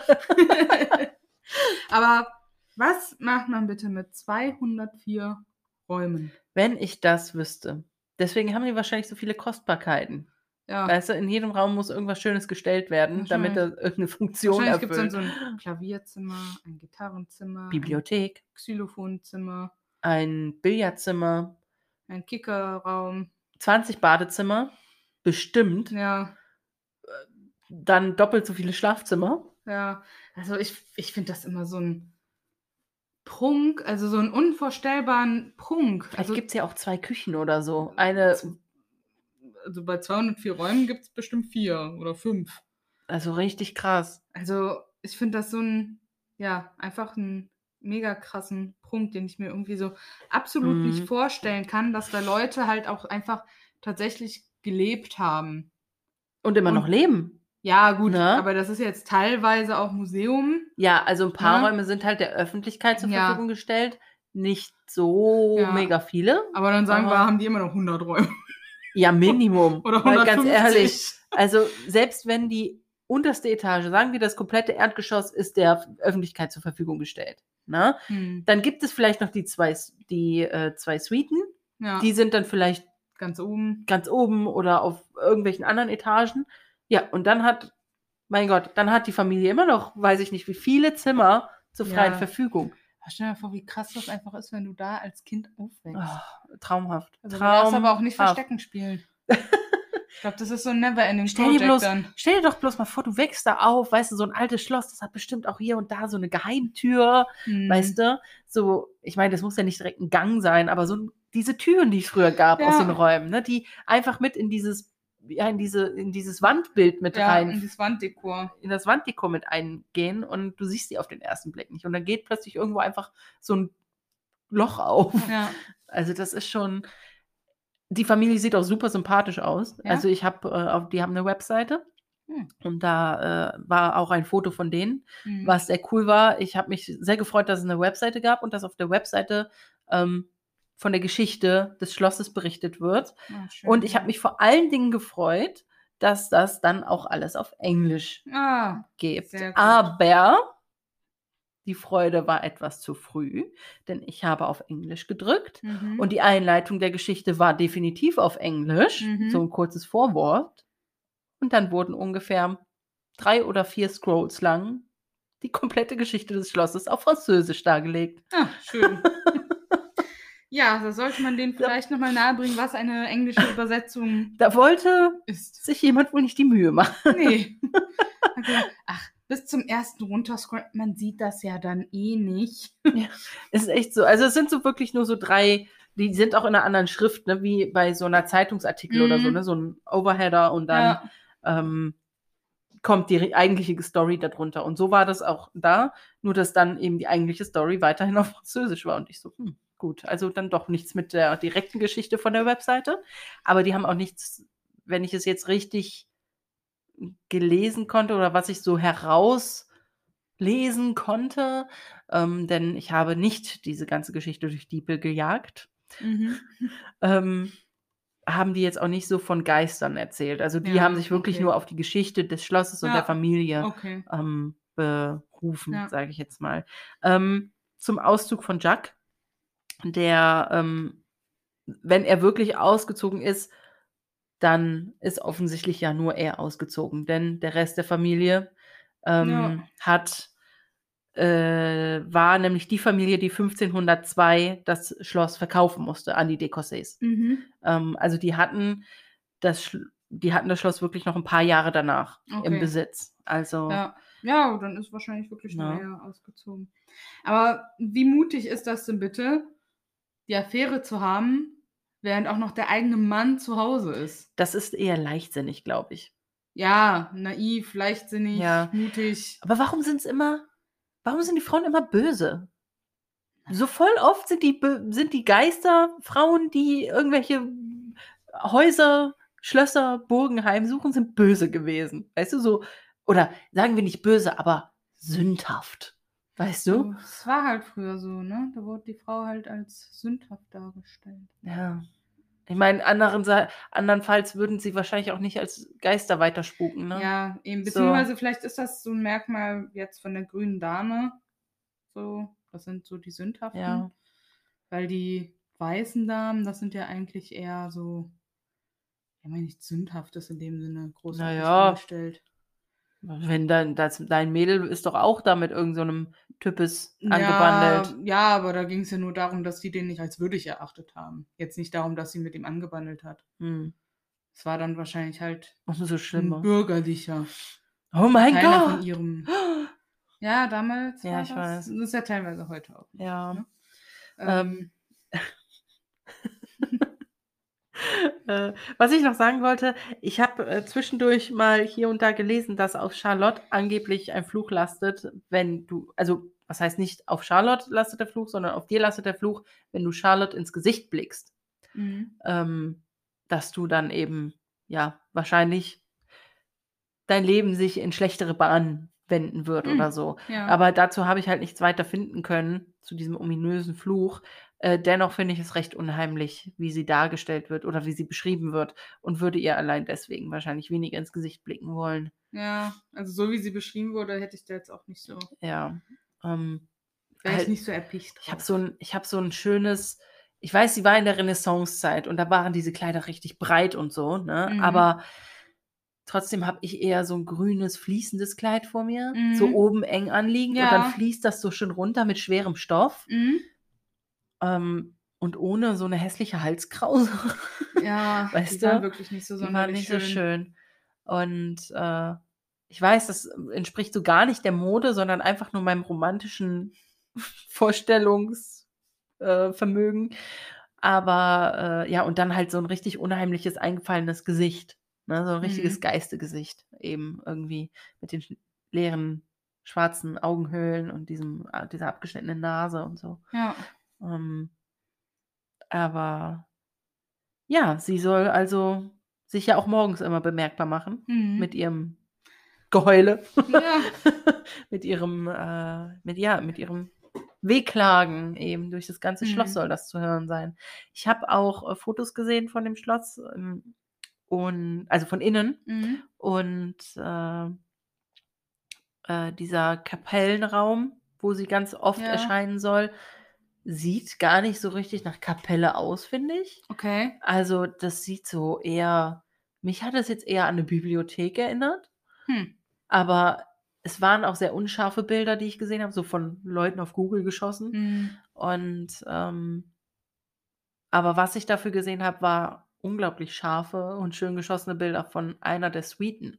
Aber was macht man bitte mit zweihundertvier Räumen? Wenn ich das wüsste. Deswegen haben die wahrscheinlich so viele Kostbarkeiten. Ja, Weißt du, in jedem Raum muss irgendwas Schönes gestellt werden, damit er irgendeine Funktion wahrscheinlich gibt es dann erfüllt. so ein Klavierzimmer, ein Gitarrenzimmer, Bibliothek, ein Xylophonzimmer, ein Billardzimmer, ein Kickerraum. zwanzig Badezimmer, bestimmt. Ja, Dann doppelt so viele Schlafzimmer. ja. Also ich, ich finde das immer so ein Prunk, also so einen unvorstellbaren Prunk. Vielleicht Also, gibt es ja auch zwei Küchen oder so. Eine, also bei zweihundertvier Räumen gibt es bestimmt vier oder fünf. also richtig krass. Also ich finde das so ein, ja, einfach einen mega krassen Prunk, den ich mir irgendwie so absolut Mhm. nicht vorstellen kann, dass da Leute halt auch einfach tatsächlich gelebt haben. Und immer Und- noch leben. Ja, gut, Ne? aber das ist jetzt teilweise auch Museum. Ja, also ein paar Ja. Räume sind halt der Öffentlichkeit zur Ja. Verfügung gestellt. Nicht so Ja. mega viele. Aber dann sagen wir, Aber- haben die immer noch hundert Räume. Ja, Minimum. Oder Weil ganz hundertfünfzig. ehrlich, also selbst wenn die unterste Etage, sagen wir das komplette Erdgeschoss, ist der Öffentlichkeit zur Verfügung gestellt. Ne? Hm. Dann gibt es vielleicht noch die zwei, die, äh, zwei Suiten. Ja, Die sind dann vielleicht ganz oben. ganz oben oder auf irgendwelchen anderen Etagen. Ja, und dann hat, mein Gott, dann hat die Familie immer noch, weiß ich nicht, wie viele Zimmer zur freien Ja. Verfügung. Stell dir mal vor, wie krass das einfach ist, wenn du da als Kind aufwächst. Oh, traumhaft. Also du darfst aber auch nicht Traumhaft. Verstecken spielen. Ich glaube, das ist so ein Never-Ending Stell dir, Project bloß, dann. stell dir doch bloß mal vor, du wächst da auf, weißt du, so ein altes Schloss, das hat bestimmt auch hier und da so eine Geheimtür, Hm. weißt du? So, ich meine, das muss ja nicht direkt ein Gang sein, aber so ein- diese Türen, die es früher gab Ja. aus den Räumen, ne, die einfach mit in dieses, ja, in diese, in dieses Wandbild mit Ja, rein, und das Wanddekor. in das Wanddekor mit eingehen und du siehst die auf den ersten Blick nicht. Und dann geht plötzlich irgendwo einfach so ein Loch auf. Ja. Also das ist schon, die Familie sieht auch super sympathisch aus. Ja? Also ich habe, äh, auf- die haben eine Webseite Hm. und da äh, war auch ein Foto von denen, Hm. was sehr cool war. Ich habe mich sehr gefreut, dass es eine Webseite gab und dass auf der Webseite ähm, von der Geschichte des Schlosses berichtet wird. Ah, schön. Und ich habe mich vor allen Dingen gefreut, dass das dann auch alles auf Englisch Ah, gibt. Sehr gut. Aber die Freude war etwas zu früh, denn ich habe auf Englisch gedrückt mhm. und die Einleitung der Geschichte war definitiv auf Englisch, Mhm. so ein kurzes Vorwort. Und dann wurden ungefähr drei oder vier Scrolls lang die komplette Geschichte des Schlosses auf Französisch dargelegt. Ah, schön. Ja, da sollte man denen vielleicht nochmal nahebringen, was eine englische Übersetzung Da wollte ist. sich jemand wohl nicht die Mühe machen. Nee. Okay. Ach, bis zum ersten runterscrollen, man sieht das ja dann eh nicht. Es ist echt so. Also es sind so wirklich nur so drei, die sind auch in einer anderen Schrift, ne, wie bei so einer Zeitungsartikel oder so, Mhm. ne, so ein Overheader und dann Ja. ähm, kommt die re- eigentliche Story darunter. Und so war das auch da, nur dass dann eben die eigentliche Story weiterhin auf Französisch war. Und ich so, hm, gut, also dann doch nichts mit der direkten Geschichte von der Webseite. Aber die haben auch nichts, wenn ich es jetzt richtig gelesen konnte oder was ich so herauslesen konnte, ähm, denn ich habe nicht diese ganze Geschichte durch Diepel gejagt, Mhm. ähm, haben die jetzt auch nicht so von Geistern erzählt. Also die Ja, haben sich wirklich okay. nur auf die Geschichte des Schlosses und Ja, der Familie Okay. ähm, berufen, Ja. sage ich jetzt mal. Ähm, zum Auszug von Jack, der, ähm, wenn er wirklich ausgezogen ist, dann ist offensichtlich ja nur er ausgezogen, denn der Rest der Familie ähm, Ja. hat äh, war nämlich die Familie, die fünfzehnhundertzwei das Schloss verkaufen musste an die de Cossés. Mhm. Ähm, also die hatten das, Sch- die hatten das Schloss wirklich noch ein paar Jahre danach Okay. im Besitz. Also, Ja. ja, dann ist wahrscheinlich wirklich Ja. noch eher ausgezogen. Aber wie mutig ist das denn bitte, die Affäre zu haben, während auch noch der eigene Mann zu Hause ist? das ist eher leichtsinnig, glaube ich. Ja, naiv, leichtsinnig, Ja. mutig. Aber warum sind es immer, warum sind die Frauen immer böse? So voll oft sind die, bö- sind die Geister Frauen, die irgendwelche Häuser, Schlösser, Burgen heimsuchen, sind böse gewesen. Weißt du, so, oder sagen wir nicht böse, aber sündhaft. Weißt du? Es war halt früher so, ne? Da wurde die Frau halt als sündhaft dargestellt. Ja. Ich meine, anderen, Sa- andernfalls würden sie wahrscheinlich auch nicht als Geister weiterspuken, ne? Ja, eben. So. Beziehungsweise vielleicht ist das so ein Merkmal jetzt von der grünen Dame. So, das sind so die Sündhaften. Ja. Weil die weißen Damen, das sind ja eigentlich eher so, ja, meine nicht sündhaftes in dem Sinne großartig Naja. dargestellt. Wenn dann, das, dein Mädel ist doch auch da mit irgendeinem so Types Ja, angebandelt. ja, aber da ging es ja nur darum, dass die den nicht als würdig erachtet haben. Jetzt nicht darum, dass sie mit ihm angebandelt hat. Hm. Es war dann wahrscheinlich halt Umso ein schlimmer. bürgerlicher. Oh mein Keiner Gott! von ihrem. Ja, damals. Ja, war ich das. weiß. Das ist ja teilweise heute auch. noch, Ja. Ne? Ähm, äh, was ich noch sagen wollte, ich habe äh, zwischendurch mal hier und da gelesen, dass auf Charlotte angeblich ein Fluch lastet, wenn du, also was heißt nicht auf Charlotte lastet der Fluch, sondern auf dir lastet der Fluch, wenn du Charlotte ins Gesicht blickst. Mhm. Ähm, dass du dann eben, ja, wahrscheinlich dein Leben sich in schlechtere Bahnen wenden wird Mhm. oder so. Ja. Aber dazu habe ich halt nichts weiter finden können, zu diesem ominösen Fluch. Äh, dennoch finde ich es recht unheimlich, wie sie dargestellt wird oder wie sie beschrieben wird und würde ihr allein deswegen wahrscheinlich weniger ins Gesicht blicken wollen. Ja, also so wie sie beschrieben wurde, hätte ich da jetzt auch nicht so, Ja. Ähm, wäre ich halt, nicht so erpicht ich habe drauf. so ein, ich habe so ein schönes, ich weiß, sie war in der Renaissancezeit und da waren diese Kleider richtig breit und so, ne? Mhm. Aber trotzdem habe ich eher so ein grünes, fließendes Kleid vor mir, Mhm. so oben eng anliegend und Ja. dann fließt das so schön runter mit schwerem Stoff Mhm. ähm, und ohne so eine hässliche Halskrause. Ja, die Weißt waren du? wirklich nicht so Die waren sonderlich nicht schön. so schön. Und äh, ich weiß, das entspricht so gar nicht der Mode, sondern einfach nur meinem romantischen Vorstellungsvermögen. Äh, Aber äh, ja, und dann halt so ein richtig unheimliches, eingefallenes Gesicht. Ne? So ein richtiges Mhm. Geistegesicht eben irgendwie mit den sch- leeren schwarzen Augenhöhlen und diesem, äh, dieser abgeschnittenen Nase und so. Ja. Ähm, aber ja, sie soll also sich ja auch morgens immer bemerkbar machen Mhm. mit ihrem Geheule, Ja. mit ihrem, äh, mit ja, mit ihrem Wehklagen eben durch das ganze Schloss Mhm. soll das zu hören sein. Ich habe auch äh, Fotos gesehen von dem Schloss ähm, und also von innen Mhm. und äh, äh, dieser Kapellenraum, wo sie ganz oft Ja. erscheinen soll, sieht gar nicht so richtig nach Kapelle aus, finde ich. Okay. Also das sieht so eher, mich hat es jetzt eher an eine Bibliothek erinnert, Hm. aber es waren auch sehr unscharfe Bilder, die ich gesehen habe, so von Leuten auf Google geschossen. Mhm. Und ähm, aber was ich dafür gesehen habe, war unglaublich scharfe und schön geschossene Bilder von einer der Suiten.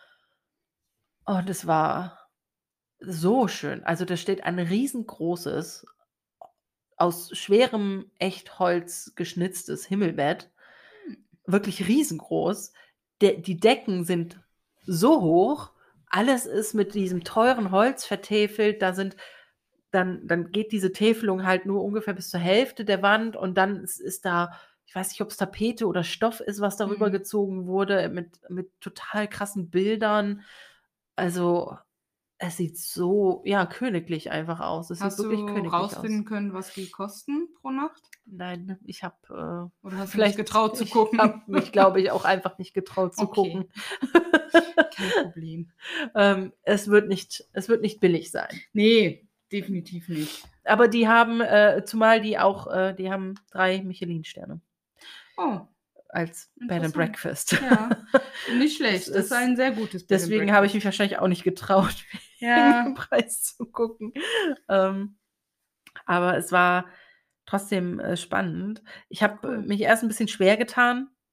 Und es war so schön. Also da steht ein riesengroßes, aus schwerem Echtholz geschnitztes Himmelbett. Hm. Wirklich riesengroß. De die Decken sind so hoch. Alles ist mit diesem teuren Holz vertäfelt. Da sind dann, dann geht diese Täfelung halt nur ungefähr bis zur Hälfte der Wand und dann ist, ist da, ich weiß nicht, ob es Tapete oder Stoff ist, was darüber Mhm. gezogen wurde, mit, mit total krassen Bildern. Also es sieht so, ja, königlich einfach aus. Es Hast sieht wirklich du königlich rausfinden aus. können, was die kosten pro Nacht? Nein, ich habe äh, Oder hast du dich vielleicht getraut zu ich gucken? habe mich, glaube ich, auch einfach nicht getraut zu Okay. gucken. Kein Problem. ähm, es wird nicht, es wird nicht billig sein. Nee, definitiv nicht. Aber die haben, äh, zumal die auch, äh, die haben drei Michelin-Sterne Oh, als Bed and interessant. Breakfast. Ja, nicht schlecht. Das ist ein sehr gutes Bed and Deswegen habe ich mich Breakfast. wahrscheinlich auch nicht getraut, wegen Ja. dem Preis zu gucken. Ähm, aber es war trotzdem äh, spannend. Ich habe äh, Cool. mich erst ein bisschen schwer getan,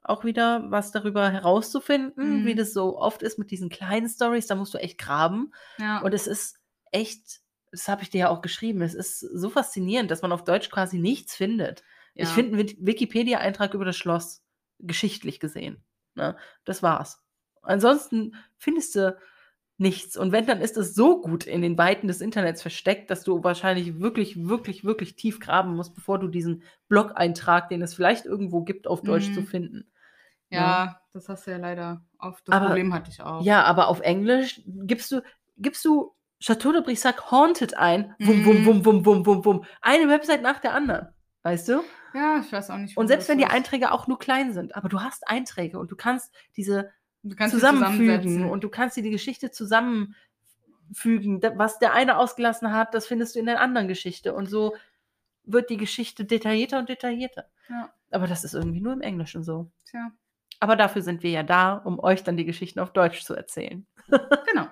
auch wieder was darüber herauszufinden, Mhm. wie das so oft ist mit diesen kleinen Stories. Da musst du echt graben. Ja. Und es ist echt, das habe ich dir ja auch geschrieben, es ist so faszinierend, dass man auf Deutsch quasi nichts findet. Ja. Ich finde einen Wikipedia-Eintrag über das Schloss, geschichtlich gesehen. Ne? Das war's. Ansonsten findest du nichts. Und wenn, dann ist es so gut in den Weiten des Internets versteckt, dass du wahrscheinlich wirklich, wirklich, wirklich tief graben musst, bevor du diesen Blog-Eintrag, den es vielleicht irgendwo gibt, auf Deutsch Mhm. zu finden. Ja, das hast du ja leider oft. Das Aber- Problem hatte ich auch. Ja, aber auf Englisch gibst du, gibst du Chateau de Brissac Haunted ein. Wum, Mhm. wum, wum, wum, wum, wum, wum. Eine Website nach der anderen. Weißt du? Ja, ich weiß auch nicht. Und wo selbst das wenn die ist. Einträge auch nur klein sind, aber du hast Einträge und du kannst diese Du kannst sie zusammenfügen zusammensetzen. und du kannst dir die Geschichte zusammenfügen. Da- Was der eine ausgelassen hat, das findest du in der anderen Geschichte. Und so wird die Geschichte detaillierter und detaillierter. Ja, Aber das ist irgendwie nur im Englischen so. tja, Aber dafür sind wir ja da, um euch dann die Geschichten auf Deutsch zu erzählen. genau.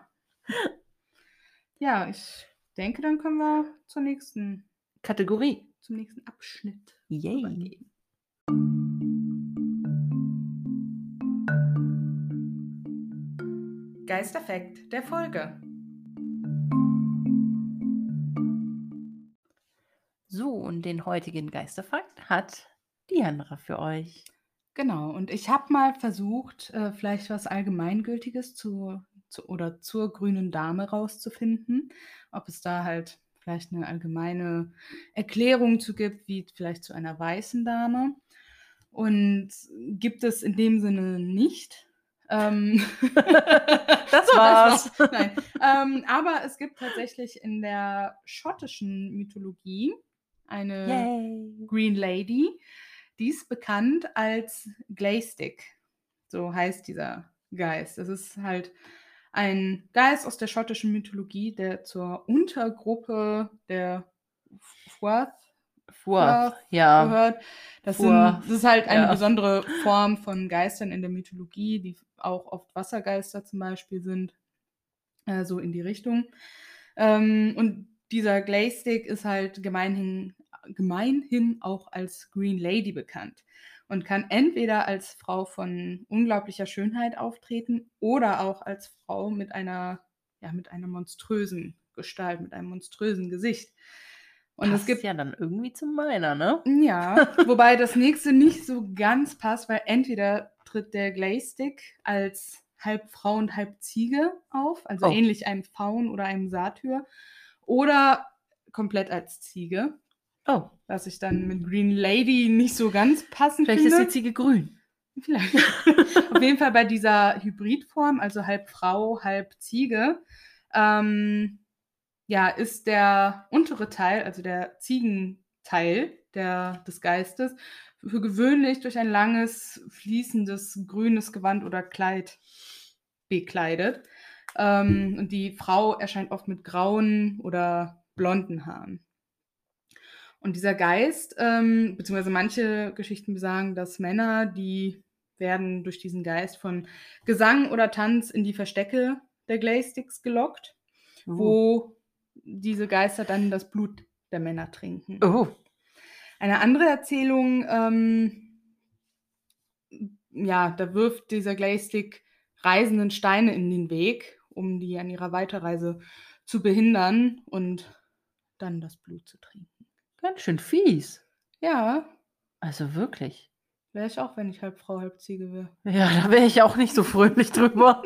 Ja, ich denke, dann können wir zur nächsten, Kategorie. zum nächsten Abschnitt Yay. übergehen. Geisterfakt der Folge. So, und den heutigen Geisterfakt hat Diandra für euch. Genau, und ich habe mal versucht, äh, vielleicht was Allgemeingültiges zu, zu, oder zur grünen Dame rauszufinden, ob es da halt vielleicht eine allgemeine Erklärung zu gibt, wie vielleicht zu einer weißen Dame. Und gibt es in dem Sinne nicht. Ähm, Das So, war's. Nein. Ähm, aber es gibt tatsächlich in der schottischen Mythologie eine Yay. Green Lady, die ist bekannt als Glaistick. So heißt dieser Geist. Das ist halt ein Geist aus der schottischen Mythologie, der zur Untergruppe der Fwrath Furth, ja. gehört. Das, sind, Furth, das ist halt eine ja. besondere Form von Geistern in der Mythologie, die auch oft Wassergeister zum Beispiel sind. Äh, so in die Richtung. Ähm, und dieser Glaistick ist halt gemeinhin, gemeinhin auch als Green Lady bekannt und kann entweder als Frau von unglaublicher Schönheit auftreten oder auch als Frau mit einer, ja, mit einer monströsen Gestalt, mit einem monströsen Gesicht. Und Passt es gibt ja dann irgendwie zu meiner, ne? ja, wobei das nächste nicht so ganz passt, weil entweder tritt der Glaistick als halb Frau und halb Ziege auf, also Oh. ähnlich einem Faun oder einem Satyr, oder komplett als Ziege, Oh, was ich dann mit Green Lady nicht so ganz passend vielleicht finde. ist die Ziege grün. Vielleicht. Auf jeden Fall bei dieser Hybridform, also halb Frau, halb Ziege, ähm, ja, ist der untere Teil, also der Ziegenteil der, des Geistes, für gewöhnlich durch ein langes, fließendes, grünes Gewand oder Kleid bekleidet. Ähm, und die Frau erscheint oft mit grauen oder blonden Haaren. Und dieser Geist, ähm, beziehungsweise manche Geschichten besagen, dass Männer, die werden durch diesen Geist von Gesang oder Tanz in die Verstecke der Glaisticks gelockt, wo diese Geister dann das Blut der Männer trinken. Oh, Eine andere Erzählung, ähm, ja, da wirft dieser Glaistick Reisenden Steine in den Weg, um die an ihrer Weiterreise zu behindern und dann das Blut zu trinken. ganz schön fies. Ja, Also wirklich. wäre ich auch, wenn ich halb Frau, halb Ziege wäre. Ja, da wäre ich auch nicht so fröhlich drüber.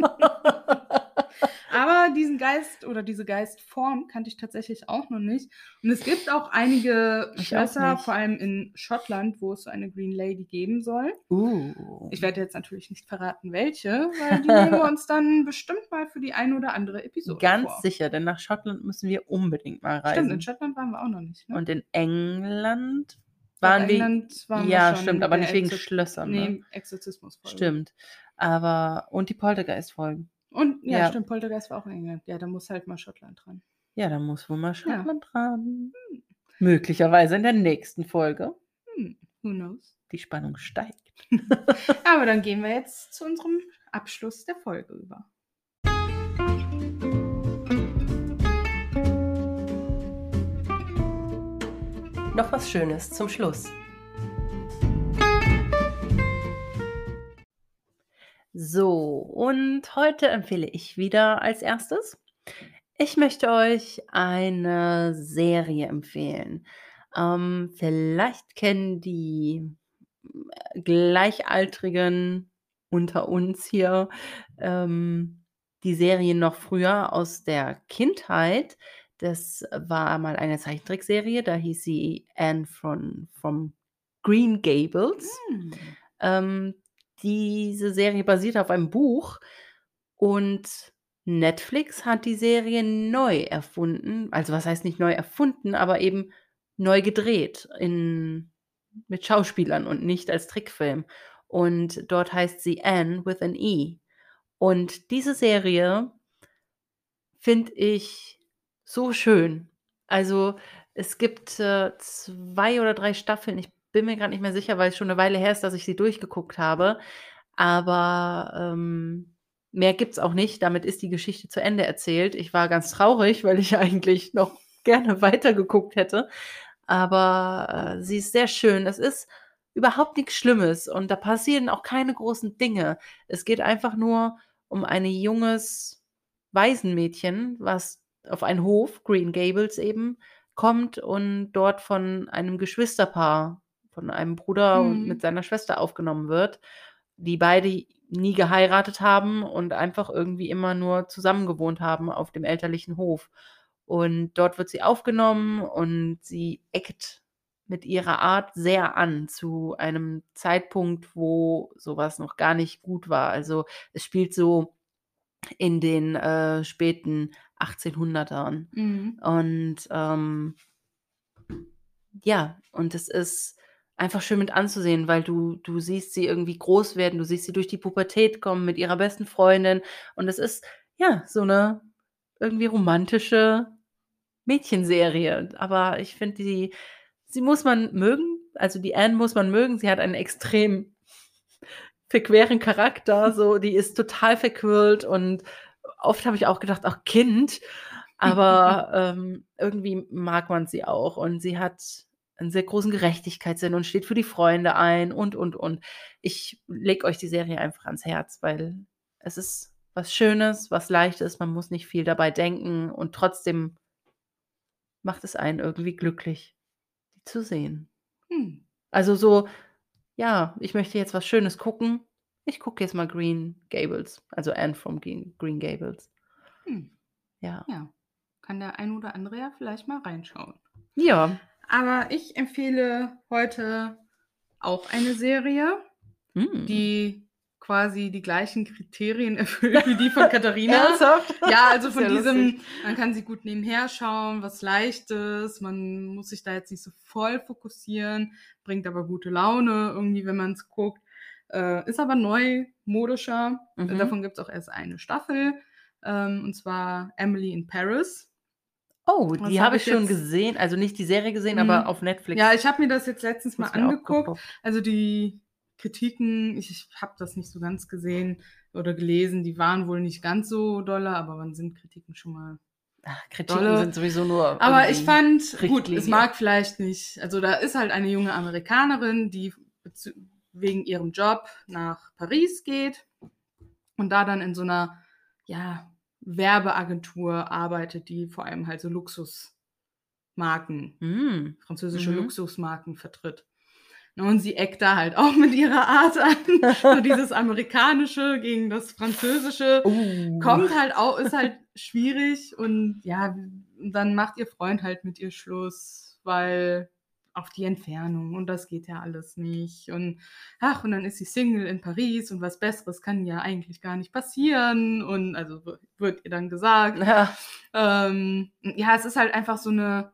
Aber diesen Geist oder diese Geistform kannte ich tatsächlich auch noch nicht. Und es gibt auch einige Ich Schlösser, auch nicht. vor allem in Schottland, wo es so eine Green Lady geben soll. Uh. Ich werde jetzt natürlich nicht verraten, welche, weil die nehmen wir uns dann bestimmt mal für die eine oder andere Episode Ganz vor. sicher, denn nach Schottland müssen wir unbedingt mal reisen. Stimmt, in Schottland waren wir auch noch nicht. Ne? Und in England Ich glaub, waren wir. England waren wir Ja, schon stimmt, mit aber der nicht wegen Exor- Schlössern. Ne? Nee, Exorzismusfolge. Stimmt. Aber, und die Poltergeist-Folgen. Und ja, Ja. stimmt, Poltergeist war auch in England. Ja, da muss halt mal Schottland dran. Ja, da muss wohl mal Ja. Schottland dran. Möglicherweise in der nächsten Folge. Hm, who knows? Die Spannung steigt. Aber dann gehen wir jetzt zu unserem Abschluss der Folge über. Noch was Schönes zum Schluss. So, und heute empfehle ich wieder als erstes. Ich möchte euch eine Serie empfehlen. Ähm, vielleicht kennen die äh, Gleichaltrigen unter uns hier ähm, die Serie noch früher aus der Kindheit. Das war mal eine Zeichentrickserie, da hieß sie Anne from, from Green Gables. Hm. Ähm, diese Serie basiert auf einem Buch und Netflix hat die Serie neu erfunden. Also was heißt nicht neu erfunden, aber eben neu gedreht in, mit Schauspielern und nicht als Trickfilm. Und dort heißt sie Anne with an E. Und diese Serie finde ich so schön. Also es gibt äh, zwei oder drei Staffeln. Ich bin mir gerade nicht mehr sicher, weil es schon eine Weile her ist, dass ich sie durchgeguckt habe. Aber ähm, mehr gibt's auch nicht. Damit ist die Geschichte zu Ende erzählt. Ich war ganz traurig, weil ich eigentlich noch gerne weitergeguckt hätte. Aber äh, sie ist sehr schön. Es ist überhaupt nichts Schlimmes und da passieren auch keine großen Dinge. Es geht einfach nur um ein junges Waisenmädchen, was auf einen Hof, Green Gables eben, kommt und dort von einem Geschwisterpaar, von einem Bruder Mhm. mit seiner Schwester aufgenommen wird, die beide nie geheiratet haben und einfach irgendwie immer nur zusammen gewohnt haben auf dem elterlichen Hof. Und dort wird sie aufgenommen und sie eckt mit ihrer Art sehr an zu einem Zeitpunkt, wo sowas noch gar nicht gut war. Also es spielt so in den äh, späten achtzehnhundertern. Mhm. Und ähm, ja, und es ist einfach schön mit anzusehen, weil du, du siehst sie irgendwie groß werden, du siehst sie durch die Pubertät kommen mit ihrer besten Freundin. Und es ist ja so eine irgendwie romantische Mädchenserie. Aber ich finde, die, sie muss man mögen. Also die Anne muss man mögen. Sie hat einen extrem verqueren Charakter. So, die ist total verquirlt und oft habe ich auch gedacht, ach Kind. Aber ähm, irgendwie mag man sie auch. Und sie hat einen sehr großen Gerechtigkeitssinn und steht für die Freunde ein und, und, und. Ich lege euch die Serie einfach ans Herz, weil es ist was Schönes, was Leichtes. Man muss nicht viel dabei denken und trotzdem macht es einen irgendwie glücklich, die zu sehen. Hm. Also so, ja, ich möchte jetzt was Schönes gucken. Ich gucke jetzt mal Green Gables, also Anne from Green, Green Gables. Hm. Ja. Ja, kann der ein oder andere ja vielleicht mal reinschauen. Ja. Aber ich empfehle heute auch eine Serie, Hm. die quasi die gleichen Kriterien erfüllt wie die von Katharina. Ernsthaft? Ja, also Ist von ja diesem, lustig. man kann sie gut nebenher schauen, was Leichtes, man muss sich da jetzt nicht so voll fokussieren, bringt aber gute Laune irgendwie, wenn man es guckt. Äh, ist aber neu, modischer. Mhm. Davon gibt es auch erst eine Staffel. Ähm, und zwar Emily in Paris. Oh, Was die hab habe ich ich schon jetzt- gesehen. Also nicht die Serie gesehen, Mhm. aber auf Netflix. Ja, ich habe mir das jetzt letztens mal ist mir angeguckt. aufgepoppt. Also die Kritiken, ich, ich habe das nicht so ganz gesehen oder gelesen, die waren wohl nicht ganz so dolle, aber wann sind Kritiken schon mal? Ach, Kritiken Dolle. sind sowieso nur. Aber irgendwie ich fand, gut, Richtlinie. es mag vielleicht nicht, also da ist halt eine junge Amerikanerin, die bezü- wegen ihrem Job nach Paris geht und da dann in so einer, ja, Werbeagentur arbeitet, die vor allem halt so Luxusmarken, Hm. französische Mhm. Luxusmarken vertritt. Na, und sie eckt da halt auch mit ihrer Art an. So dieses Amerikanische gegen das Französische. Uh. Kommt halt auch, ist halt schwierig und ja, dann macht ihr Freund halt mit ihr Schluss, weil auf die Entfernung und das geht ja alles nicht. Und ach, und dann ist sie Single in Paris und was Besseres kann ja eigentlich gar nicht passieren. Und also w- wird ihr dann gesagt. Ja. Ähm, ja, es ist halt einfach so eine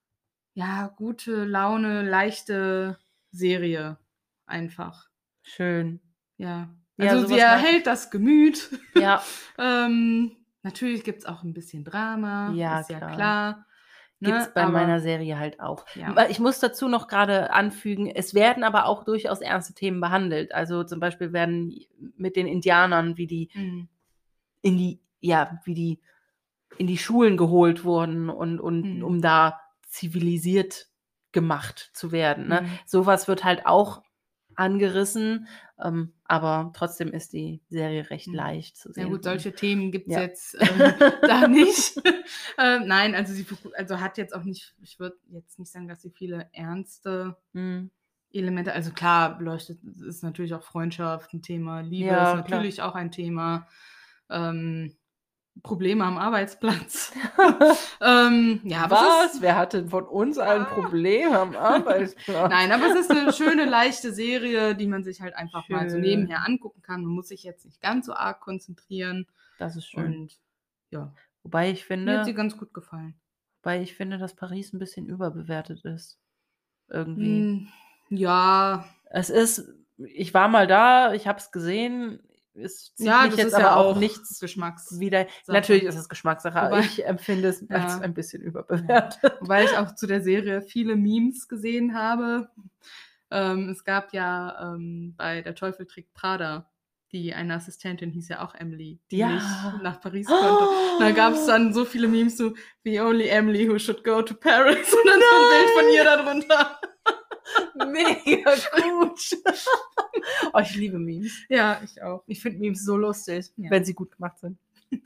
ja, gute Laune, leichte Serie. Einfach. Schön. Ja. Ja, Also sowas sie mag erhält das Gemüt. Ja. ähm, natürlich gibt es auch ein bisschen Drama, Ja, ist ja klar. klar. Gibt's Ne? bei Aber- meiner Serie halt auch. Ja. Ich muss dazu noch gerade anfügen, es werden aber auch durchaus ernste Themen behandelt. Also zum Beispiel werden mit den Indianern, wie die Mhm. in die, ja, wie die in die Schulen geholt wurden und, und Mhm. um da zivilisiert gemacht zu werden. Ne? Mhm. Sowas wird halt auch angerissen, ähm, Aber trotzdem ist die Serie recht Mhm. leicht zu sehen. Ja gut, solche Themen gibt es Ja. jetzt äh, da nicht. äh, nein, also sie also hat jetzt auch nicht, ich würde jetzt nicht sagen, dass sie viele ernste Mhm. Elemente, also klar, beleuchtet ist natürlich auch Freundschaft ein Thema, Liebe Ja, ist natürlich auch ein Thema, ähm, Probleme am Arbeitsplatz. ähm, ja, aber es ist, Wer hatte von uns ein Problem am Arbeitsplatz? nein, aber es ist eine schöne, leichte Serie, die man sich halt einfach mal so Schön. nebenher angucken kann. Man muss sich jetzt nicht ganz so arg konzentrieren. Das ist schön. Und ja, Wobei ich mir hat sie finde, ganz gut gefallen. wobei ich finde, dass Paris ein bisschen überbewertet ist. Irgendwie. Hm, ja, Es ist, ich war mal da, ich habe es gesehen. Es zieht ja, mich das jetzt ist aber ja auch auch nichts Geschmacks. wieder. Sache. Natürlich ist es Geschmackssache, aber Wobei- ich empfinde es als Ja. ein bisschen überbewertet. Wobei ich auch zu der Serie viele Memes gesehen habe. Ähm, es gab ja ähm, bei Der Teufel trägt Prada, die eine Assistentin hieß ja auch Emily, die Ja. nicht nach Paris konnte. Und da gab es dann so viele Memes, so The only Emily who should go to Paris. Und dann so ein Bild von ihr darunter. Mega gut. Oh, ich liebe Memes. Ja, ich auch. Ich finde Memes so lustig, Ja. wenn sie gut gemacht sind.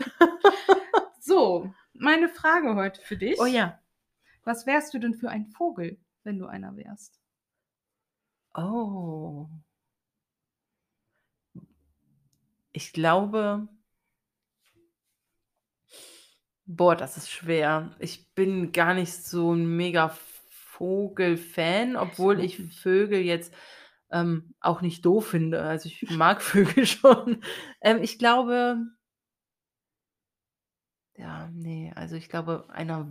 So, meine Frage heute für dich. Oh ja. Was wärst du denn für ein Vogel, wenn du einer wärst? Oh. Ich glaube. Boah, das ist schwer. Ich bin gar nicht so ein mega Vogelfan, obwohl auch ich Vögel jetzt ähm, auch nicht doof finde. Also ich mag Vögel schon. Ähm, ich glaube. Ja, nee, also ich glaube, einer.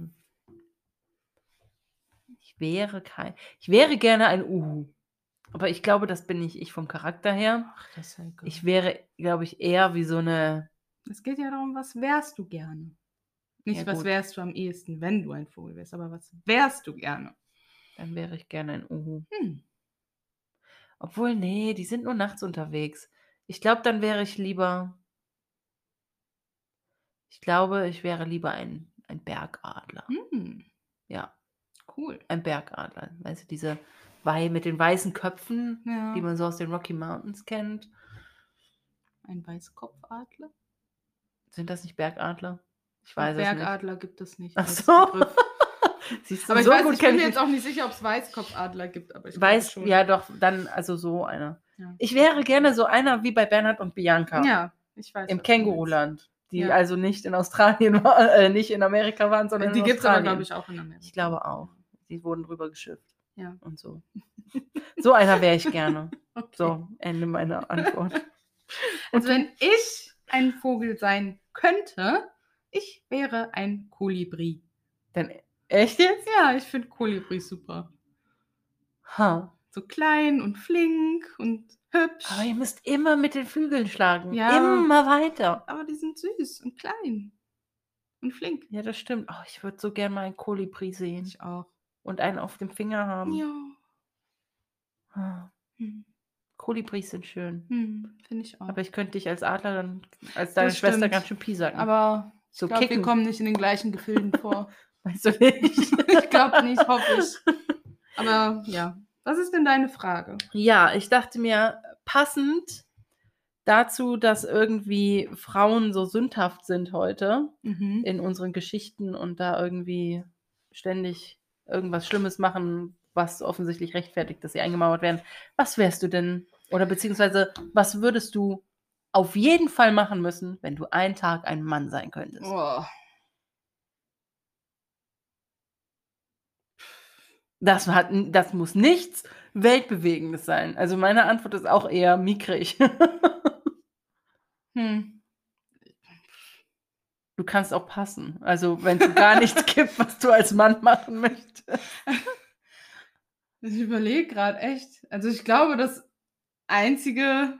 Ich wäre kein. Ich wäre gerne ein Uhu. Aber ich glaube, das bin nicht ich vom Charakter her. Ach, das ist ja egal. Ich wäre, glaube ich, eher wie so eine. Es geht ja darum, was wärst du gerne? Nicht, Ja, was gut. wärst du am ehesten, wenn du ein Vogel wärst, aber was wärst du gerne? Dann wäre ich gerne ein Uhu. Hm. Obwohl, nee, die sind nur nachts unterwegs. Ich glaube, dann wäre ich lieber. Ich glaube, ich wäre lieber ein, ein Bergadler. Hm. Ja, Cool. ein Bergadler. Weißt du, diese Wei mit den weißen Köpfen, Ja. die man so aus den Rocky Mountains kennt. Ein Weißkopfadler? Sind das nicht Bergadler? Ich weiß es nicht. Bergadler gibt es nicht. Ach als so. Begriff. Siehst du, Aber ich, so weiß, gut ich bin kenn mir ich jetzt auch nicht sicher, ob es Weißkopfadler gibt. Aber ich glaube Weiß, schon. ja doch, dann also so einer. Ja. Ich wäre gerne so einer wie bei Bernhard und Bianca Ja, ich weiß. im was du Känguruland, die Ja. also nicht in Australien waren, äh, nicht in Amerika waren, sondern meinst. Die in gibt es aber, Australien. glaube ich, auch in Amerika. Ich glaube auch. Die wurden drüber geschifft Ja. und so. So einer wäre ich gerne. Okay. So, Ende meiner Antwort. Also wenn ich ein Vogel sein könnte, ich wäre ein Kolibri. Denn echt jetzt? Ja, ich finde Kolibri super. Ha. So klein und flink und hübsch. Aber ihr müsst immer mit den Flügeln schlagen. Ja. Immer weiter. Aber die sind süß und klein und flink. Ja, das stimmt. Oh, ich würde so gerne mal einen Kolibri sehen Ich auch. und einen auf dem Finger haben. Ja. Ah. Hm. Kolibris sind schön. Hm, finde ich auch. Aber ich könnte dich als Adler dann, als deine Das Schwester stimmt. ganz schön piesacken. Aber ich So glaube, wir kicken. kommen nicht in den gleichen Gefilden vor. Weißt du nicht? Ich glaube nicht, hoffe ich. Aber ja. Was ist denn deine Frage? Ja, ich dachte mir, passend dazu, dass irgendwie Frauen so sündhaft sind heute Mhm. in unseren Geschichten und da irgendwie ständig irgendwas Schlimmes machen, was offensichtlich rechtfertigt, dass sie eingemauert werden. Was wärst du denn, oder beziehungsweise, was würdest du auf jeden Fall machen müssen, wenn du einen Tag ein Mann sein könntest? Oh. Das, hat, das muss nichts Weltbewegendes sein. Also meine Antwort ist auch eher mickrig. Hm. Du kannst auch passen. Also wenn es gar nichts gibt, was du als Mann machen möchtest. Ich überlege gerade echt. Also ich glaube, das Einzige,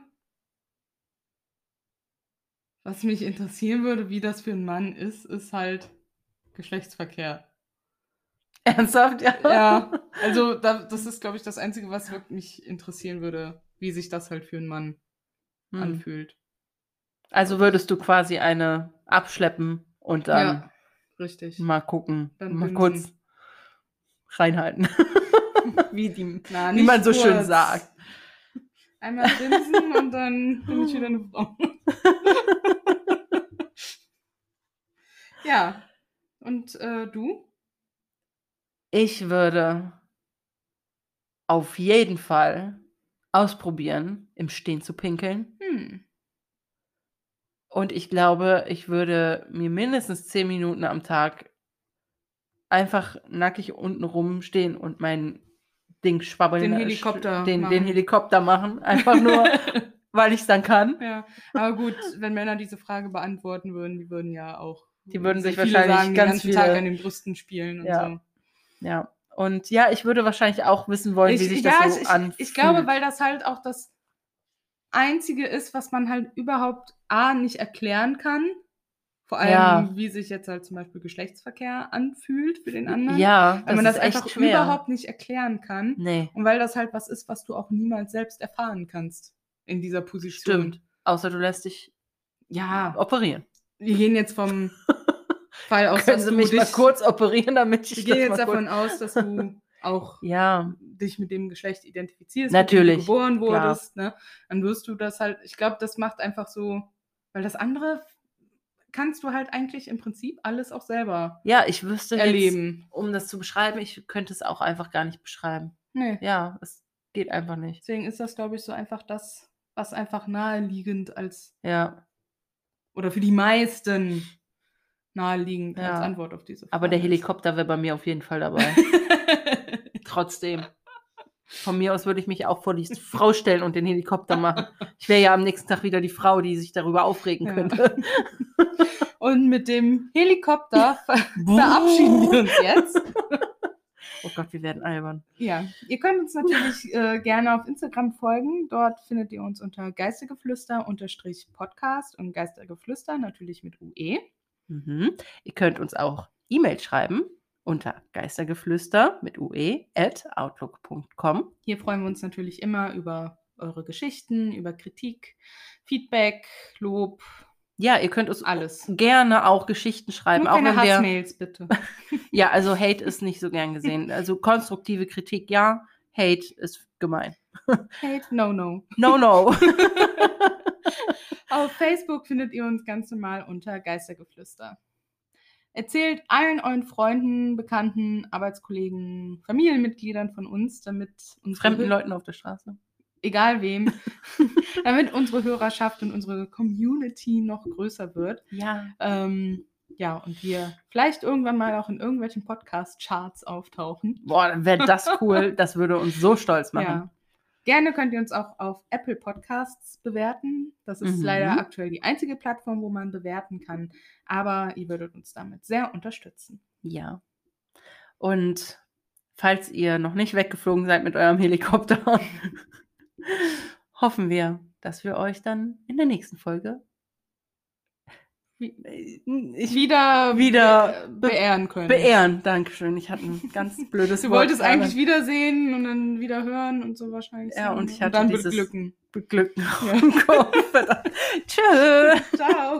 was mich interessieren würde, wie das für einen Mann ist, ist halt Geschlechtsverkehr. Ernsthaft, ja? Ja, also da, das ist, glaube ich, das Einzige, was wirklich mich interessieren würde, wie sich das halt für einen Mann Hm. anfühlt. Also würdest du quasi eine abschleppen und dann Ja, richtig. mal gucken, Dann mal bimsen. kurz reinhalten. wie die, Na, wie nicht man so schön kurz. sagt. Einmal grinsen und dann bin ich wieder eine Frau. Ja. Und äh, du? Ich würde auf jeden Fall ausprobieren, im Stehen zu pinkeln. Hm. Und ich glaube, ich würde mir mindestens zehn Minuten am Tag einfach nackig unten rumstehen und mein Ding schwabbeln. Den äh, Helikopter sch- den, machen. den Helikopter machen. Einfach nur, weil ich es dann kann. Ja, aber gut, wenn Männer diese Frage beantworten würden, die würden ja auch. Die würden sich viele wahrscheinlich sagen, ganz den ganzen viele- Tag an den Brüsten spielen und Ja. so. Ja. Und ja, ich würde wahrscheinlich auch wissen wollen, wie sich ja, das so ich, anfühlt. ich glaube, weil das halt auch das Einzige ist, was man halt überhaupt A, nicht erklären kann. Vor allem, Ja. wie sich jetzt halt zum Beispiel Geschlechtsverkehr anfühlt für den anderen. Ja, weil man das ist echt einfach schwer. überhaupt nicht erklären kann. Nee, Und weil das halt was ist, was du auch niemals selbst erfahren kannst in dieser Position. stimmt. Außer du lässt dich Ja, operieren. wir gehen jetzt vom Fall aus, Können dass Sie du mich dich, mal kurz operieren, damit ich wir das gehen mal jetzt davon kurz... aus, dass du auch Ja, dich mit dem Geschlecht identifizierst, Natürlich, mit dem du geboren klar. wurdest, ne? Dann wirst du das halt, ich glaube, das macht einfach so, weil das andere kannst du halt eigentlich im Prinzip alles auch selber ja, ich wüsste jetzt, erleben. um das zu beschreiben, ich könnte es auch einfach gar nicht beschreiben. Nee. Ja, es geht einfach nicht. Deswegen ist das, glaube ich, so einfach das, was einfach naheliegend als, Ja, oder für die meisten naheliegend Ja. als Antwort auf diese Frage aber der ist. Helikopter wäre bei mir auf jeden Fall dabei. Trotzdem. Von mir aus würde ich mich auch vor die Frau stellen und den Helikopter machen. Ich wäre ja am nächsten Tag wieder die Frau, die sich darüber aufregen Ja. könnte. Und mit dem Helikopter ver verabschieden wir uns jetzt. Oh Gott, wir werden albern. Ja, ihr könnt uns natürlich äh, gerne auf Instagram folgen. Dort findet ihr uns unter Geistergeflüster-Podcast und Geistergeflüster natürlich mit U E. Mhm. Ihr könnt uns auch E-Mail schreiben unter geistergeflüster mit ue at outlook punkt com. Hier freuen wir uns natürlich immer über eure Geschichten, über Kritik, Feedback, Lob, Ja, ihr könnt uns alles. gerne auch Geschichten schreiben, Nur auch keine wenn wir Hassmails, bitte. ja, also Hate ist nicht so gern gesehen. Also konstruktive Kritik, ja, Hate ist gemein. Hate, no, no. No, no. Auf Facebook findet ihr uns ganz normal unter Geistergeflüster. Erzählt allen euren Freunden, Bekannten, Arbeitskollegen, Familienmitgliedern von uns, damit unsere Fremden Hö- Leuten auf der Straße. egal wem, damit unsere Hörerschaft und unsere Community noch größer wird. Ja. Ähm, ja, und wir vielleicht irgendwann mal auch in irgendwelchen Podcast-Charts auftauchen. Boah, dann wäre das cool. Das würde uns so stolz machen. Ja. Gerne könnt ihr uns auch auf Apple Podcasts bewerten. Das ist Mhm. leider aktuell die einzige Plattform, wo man bewerten kann. Aber ihr würdet uns damit sehr unterstützen. Ja. Und falls ihr noch nicht weggeflogen seid mit eurem Helikopter, hoffen wir, dass wir euch dann in der nächsten Folge ich Wieder, wieder be beehren können. beehren. Dankeschön. Ich hatte ein ganz blödes Du Wort wolltest gerade. eigentlich wiedersehen und dann wieder hören und so wahrscheinlich. Ja, sagen. und ich hatte dann dieses beglücken. Beglücken Ja. im Kopf. Verdammt. Tschö. Ciao.